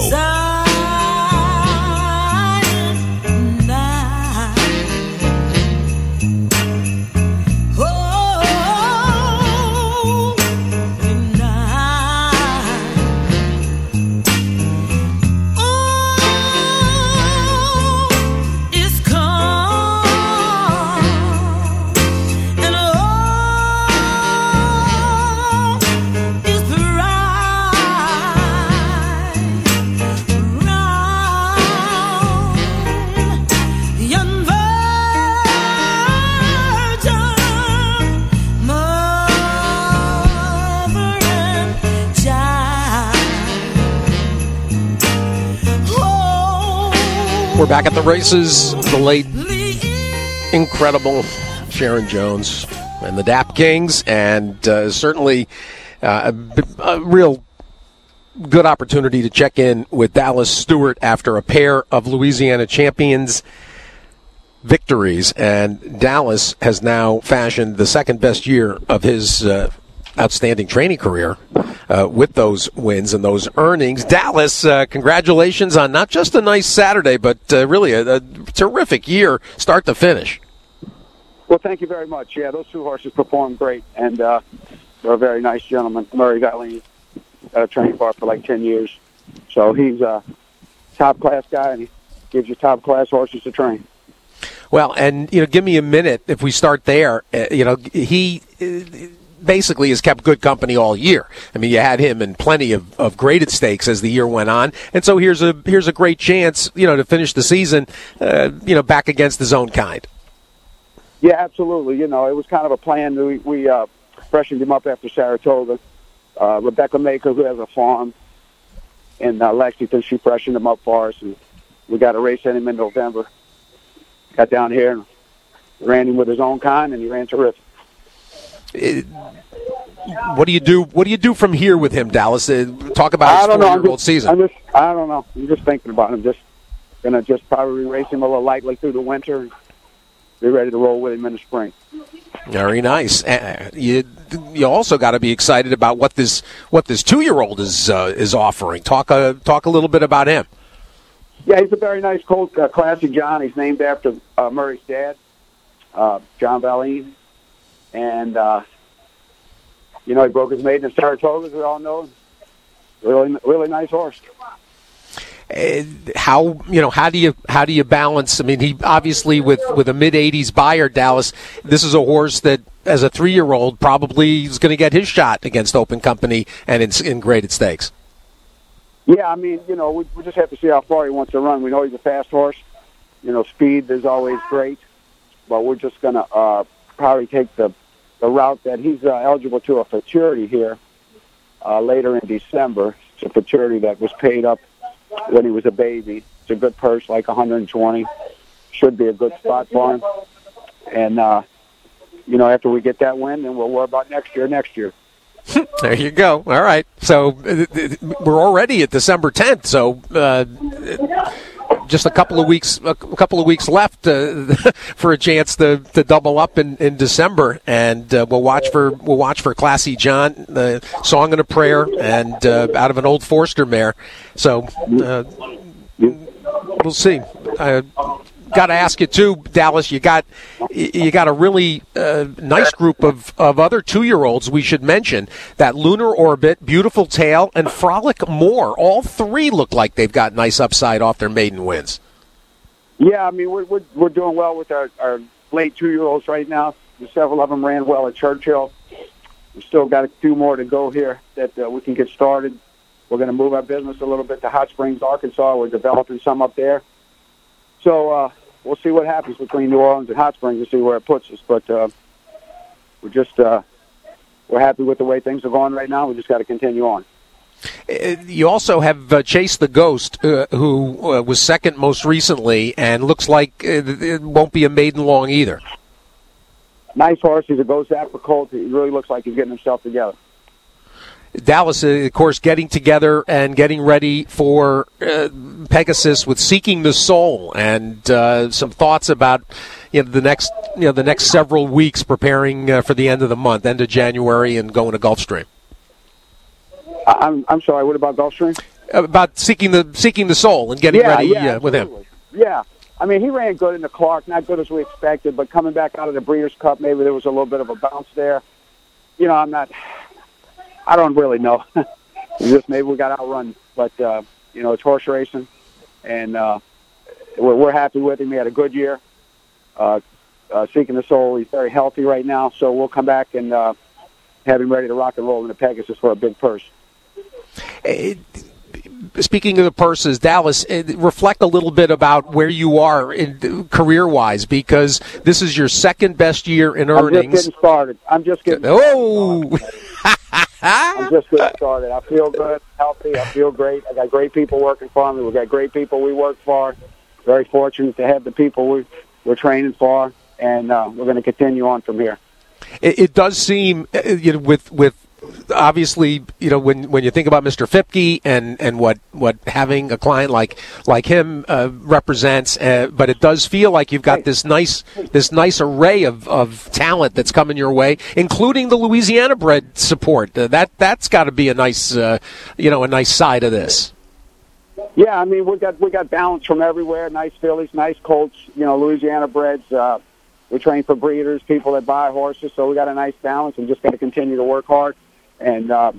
We're back at the races. The late, incredible Sharon Jones and the Dap Kings, and uh, certainly uh, a, a real good opportunity to check in with Dallas Stewart after a pair of Louisiana champions victories. And Dallas has now fashioned the second best year of his uh, outstanding training career uh, with those wins and those earnings. Dallas, uh, congratulations on not just a nice Saturday, but uh, really a, a terrific year, start to finish. Well, thank you very much. Yeah, those two horses performed great, and uh, they're very nice gentlemen. Murray Gottlieb at a training bar for like ten years, so he's a top-class guy, and he gives you top-class horses to train. Well, and, you know, give me a minute if we start there. Uh, you know, he... Uh, basically has kept good company all year. I mean, you had him in plenty of, of graded stakes as the year went on, and so here's a here's a great chance, you know, to finish the season, uh, you know, back against his own kind. Yeah, absolutely. You know, it was kind of a plan. We, we uh, freshened him up after Saratoga. Uh, Rebecca Maker, who has a farm in uh, Lexington, she freshened him up for us, and we got a race in him in November. Got down here and ran him with his own kind, and he ran terrific. It, what do you do? What do you do from here with him, Dallas? Uh, talk about his four-year-old season. I'm just, I don't know. I'm just thinking about him. Just gonna just probably race him a little lightly through the winter and be ready to roll with him in the spring. Very nice. Uh, you you also got to be excited about what this what this two-year-old is uh, is offering. Talk uh, talk a little bit about him. Yeah, he's a very nice colt, uh, Classic John. He's named after uh, Murray's dad, uh, John Valene. And, uh, you know, he broke his maiden in Saratoga, as we all know. Really, really nice horse. Uh, how you know how do you how do you balance? I mean, he obviously with, with a mid eighties buyer, Dallas. This is a horse that, as a three year old, probably is going to get his shot against Open Company and in, in graded stakes. Yeah, I mean, you know, we, we just have to see how far he wants to run. We know he's a fast horse. You know, speed is always great, but we're just going to uh, probably take the the route that he's uh, eligible to a futurity here uh, later in December. It's a futurity that was paid up when he was a baby. It's a good purse, like one hundred twenty. Should be a good spot for him. And, uh, you know, after we get that win, then we'll worry about next year, next year. There you go. All right. So uh, we're already at December tenth, so uh, just a couple of weeks a couple of weeks left uh, for a chance to, to double up in, in December, and uh, we'll watch for we'll watch for Classy John, the Song and a Prayer, and uh, out of an old Forster mare. So uh, we'll see. Uh, got to ask you too, Dallas. You got you got a really uh, nice group of, of other two year olds. We should mention that Lunar Orbit, Beautiful Tale, and Frolic More. All three look like they've got nice upside off their maiden wins. Yeah, I mean we're we're, we're doing well with our, our late two year olds right now. Several of them ran well at Churchill. We've still got a few more to go here that uh, we can get started. We're going to move our business a little bit to Hot Springs, Arkansas. We're developing some up there. So uh, we'll see what happens between New Orleans and Hot Springs and see where it puts us. But uh, we're just uh, we're happy with the way things are going right now. We just got to continue on. You also have uh, Chase the Ghost, uh, who uh, was second most recently, and looks like it won't be a maiden long either. Nice horse. He's a Ghost After colt. He really looks like he's getting himself together. Dallas, uh, of course, getting together and getting ready for uh, Pegasus with Seeking the Soul, and uh, some thoughts about you know the next you know the next several weeks preparing uh, for the end of the month, end of January, and going to Gulfstream. I'm I'm sorry. What about Gulfstream? About seeking the seeking the soul and getting yeah, ready yeah, uh, with him. Yeah, I mean he ran good in the Clark, not good as we expected, but coming back out of the Breeders' Cup, maybe there was a little bit of a bounce there. You know, I'm not. I don't really know. Just maybe we got outrun, but uh, you know it's horse racing, and uh, we're, we're happy with him. He had a good year. Uh, uh, Seeking the Soul, he's very healthy right now, so we'll come back and uh, have him ready to rock and roll in the Pegasus for a big purse. Uh, speaking of the purses, Dallas, uh, reflect a little bit about where you are in, career-wise, because this is your second best year in earnings. I'm just getting started. I'm just getting oh. started. I'm just getting started. I feel good, healthy. I feel great. I got great people working for me. We've got great people we work for. Very fortunate to have the people we, we're training for, and uh, we're going to continue on from here. It, it does seem, uh, you know, with with obviously, you know, when when you think about Mister Fipke and, and what, what having a client like like him uh, represents, uh, but it does feel like you've got this nice this nice array of, of talent that's coming your way, including the Louisiana bred support. Uh, that that's got to be a nice uh, you know a nice side of this. Yeah, I mean we got we got balance from everywhere. Nice fillies, nice colts. You know, Louisiana breds. Uh, we train for breeders, people that buy horses, so we got a nice balance, and just got to continue to work hard. And uh,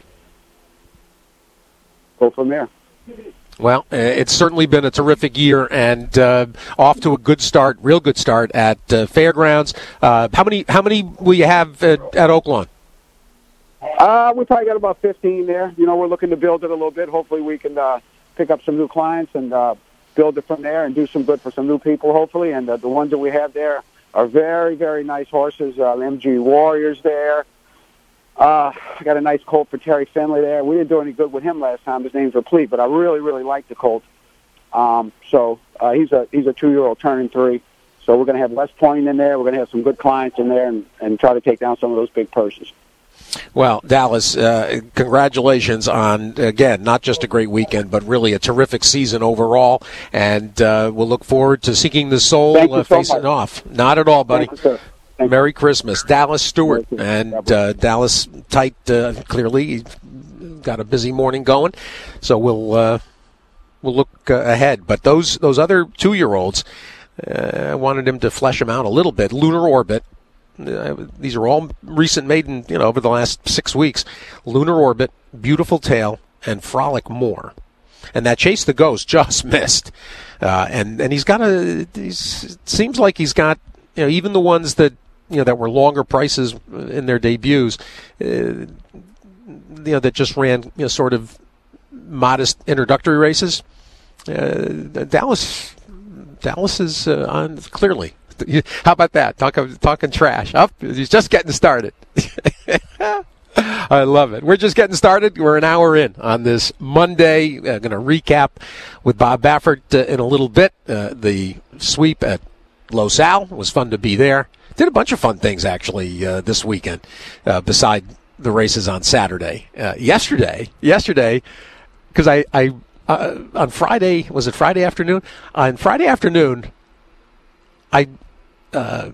go from there. Well, uh, it's certainly been a terrific year, and uh, off to a good start, real good start at uh, Fairgrounds. Uh, how many? How many will you have at, at Oaklawn? Uh, we probably got about fifteen there. You know, we're looking to build it a little bit. Hopefully we can uh, pick up some new clients and uh, build it from there and do some good for some new people, hopefully. And uh, the ones that we have there are very, very nice horses. Uh, M G Warrior's there. Uh, I got a nice colt for Terry Finley there. We didn't do any good with him last time. His name's Replete, but I really, really like the colt. Um, so uh, he's a he's a two-year-old turning three. So we're going to have less pointing in there. We're going to have some good clients in there and, and try to take down some of those big purses. Well, Dallas, uh, congratulations on, again, not just a great weekend, but really a terrific season overall. And uh, we'll look forward to Seeking the Soul uh, so facing much. off. Not at all, buddy. Thank you, sir. Thank Merry Christmas. Dallas Stewart. And uh, Dallas tight, uh, clearly, got a busy morning going. So we'll uh, we'll look uh, ahead. But those, those other two-year-olds, uh, I wanted him to flesh them out a little bit. Lunar Orbit. Uh, these are all recent maiden, you know, over the last six weeks. Lunar Orbit, Beautiful Tale, and Frolic More. And that Chase the Ghost just missed. Uh, and, and he's got a, he's, it seems like he's got, you know, even the ones that, you know, that were longer prices in their debuts, uh, you know, that just ran, you know, sort of modest introductory races. Uh, Dallas, Dallas is uh, on clearly. How about that? Talk, talking trash. Up, he's just getting started. I love it. We're just getting started. We're an hour in on this Monday. I'm going to recap with Bob Baffert uh, in a little bit. Uh, the sweep at Los Al was fun to be there. Did a bunch of fun things actually uh, this weekend, uh, beside the races on Saturday. Uh, yesterday, yesterday, because I, I uh, on Friday, was it Friday afternoon? On Friday afternoon, I. Uh,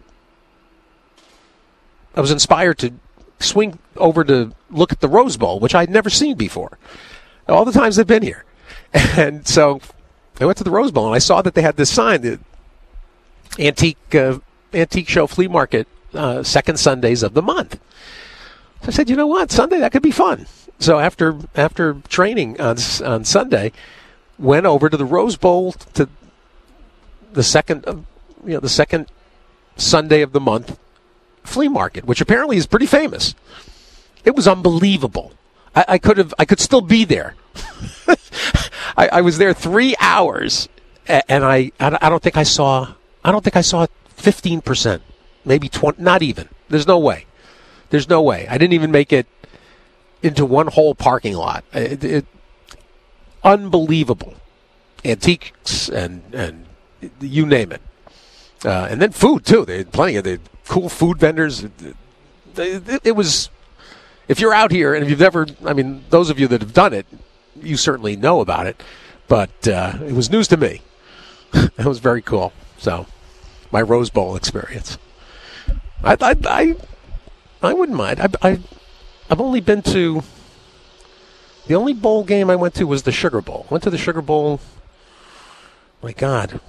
I was inspired to swing over to look at the Rose Bowl, which I'd never seen before. All the times they've been here. And so I went to the Rose Bowl, and I saw that they had this sign, the Antique uh, Antique Show Flea Market, uh, second Sundays of the month. So I said, you know what, Sunday, that could be fun. So after after training on, on Sunday, went over to the Rose Bowl, to the second, uh, you know, the second Sunday of the month flea market, which apparently is pretty famous. It was unbelievable. I, I could have, I could still be there. I, I was there three hours, and I, I don't think I saw, I don't think I saw fifteen percent, maybe twenty, not even. There's no way. There's no way. I didn't even make it into one whole parking lot. It, it, unbelievable. Antiques and and you name it. Uh, and then food, too. They had plenty of the cool food vendors. It, it, it was, if you're out here, and if you've never, I mean, those of you that have done it, you certainly know about it. But uh, it was news to me. It was very cool. So, my Rose Bowl experience. I I, I, I wouldn't mind. I, I, I've only been to, the only bowl game I went to was the Sugar Bowl. Went to the Sugar Bowl, my God.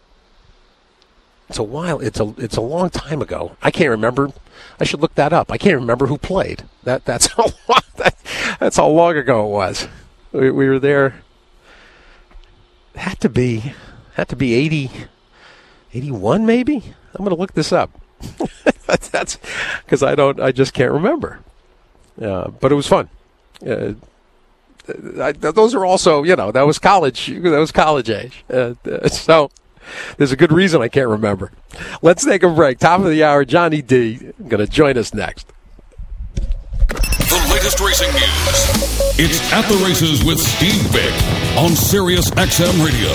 It's a while. It's a it's a long time ago. I can't remember. I should look that up. I can't remember who played. That that's how long, that, that's how long ago it was. We, we were there. It had to be had to be eighty, eighty-one maybe. I'm going to look this up. That's because I don't. I just can't remember. Uh, but it was fun. Uh, I, those are also, you know, that was college. That was college age. Uh, so. There's a good reason I can't remember. Let's take a break. Top of the hour, Johnny D. going to join us next. The latest racing news. It's At the Races with Steve Vick on Sirius X M Radio.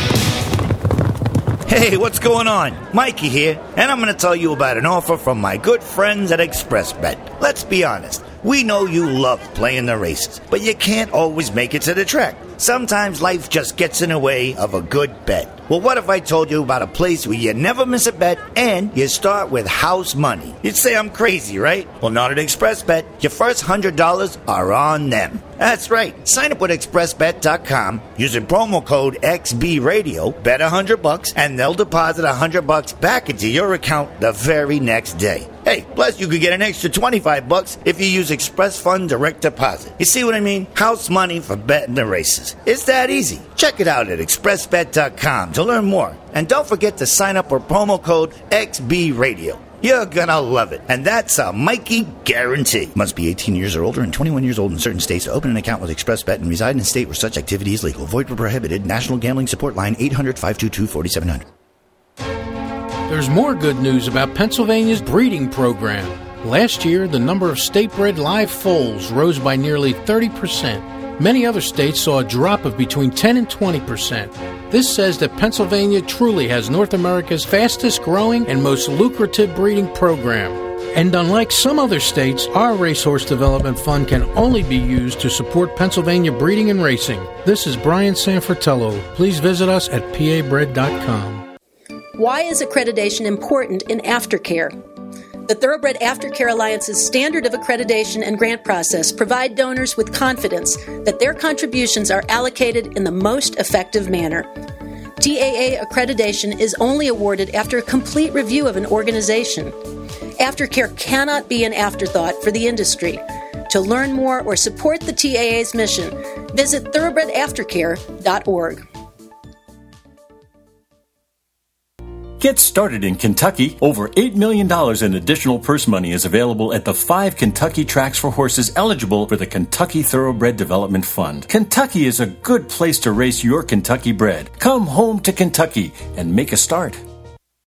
Hey, what's going on? Mikey here, and I'm going to tell you about an offer from my good friends at ExpressBet. Let's be honest. We know you love playing the races, but you can't always make it to the track. Sometimes life just gets in the way of a good bet. Well, what if I told you about a place where you never miss a bet and you start with house money? You'd say I'm crazy, right? Well, not at ExpressBet. Your first one hundred dollars are on them. That's right. Sign up with express bet dot com using promo code X B Radio, bet one hundred bucks, and they'll deposit one hundred bucks back into your account the very next day. Hey, plus you could get an extra twenty-five bucks if you use Express Fund Direct Deposit. You see what I mean? House money for betting the races. It's that easy. Check it out at express bet dot com to learn more. And don't forget to sign up with promo code X B Radio. You're gonna love it. And that's a Mikey guarantee. Must be eighteen years or older and twenty-one years old in certain states to open an account with ExpressBet and reside in a state where such activity is legal. Void where prohibited. National Gambling Support Line eight hundred, five two two, four seven zero zero. There's more good news about Pennsylvania's breeding program. Last year, the number of state-bred live foals rose by nearly thirty percent. Many other states saw a drop of between ten and twenty percent. This says that Pennsylvania truly has North America's fastest growing and most lucrative breeding program. And unlike some other states, our Racehorse Development Fund can only be used to support Pennsylvania breeding and racing. This is Brian Sanfratello. Please visit us at p a bred dot com. Why is accreditation important in aftercare? The Thoroughbred Aftercare Alliance's standard of accreditation and grant process provide donors with confidence that their contributions are allocated in the most effective manner. T A A accreditation is only awarded after a complete review of an organization. Aftercare cannot be an afterthought for the industry. To learn more or support the T A A's mission, visit thoroughbred aftercare dot org. Get started in Kentucky. Over eight million dollars in additional purse money is available at the five Kentucky tracks for horses eligible for the Kentucky Thoroughbred Development Fund. Kentucky is a good place to race your Kentucky bred. Come home to Kentucky and make a start.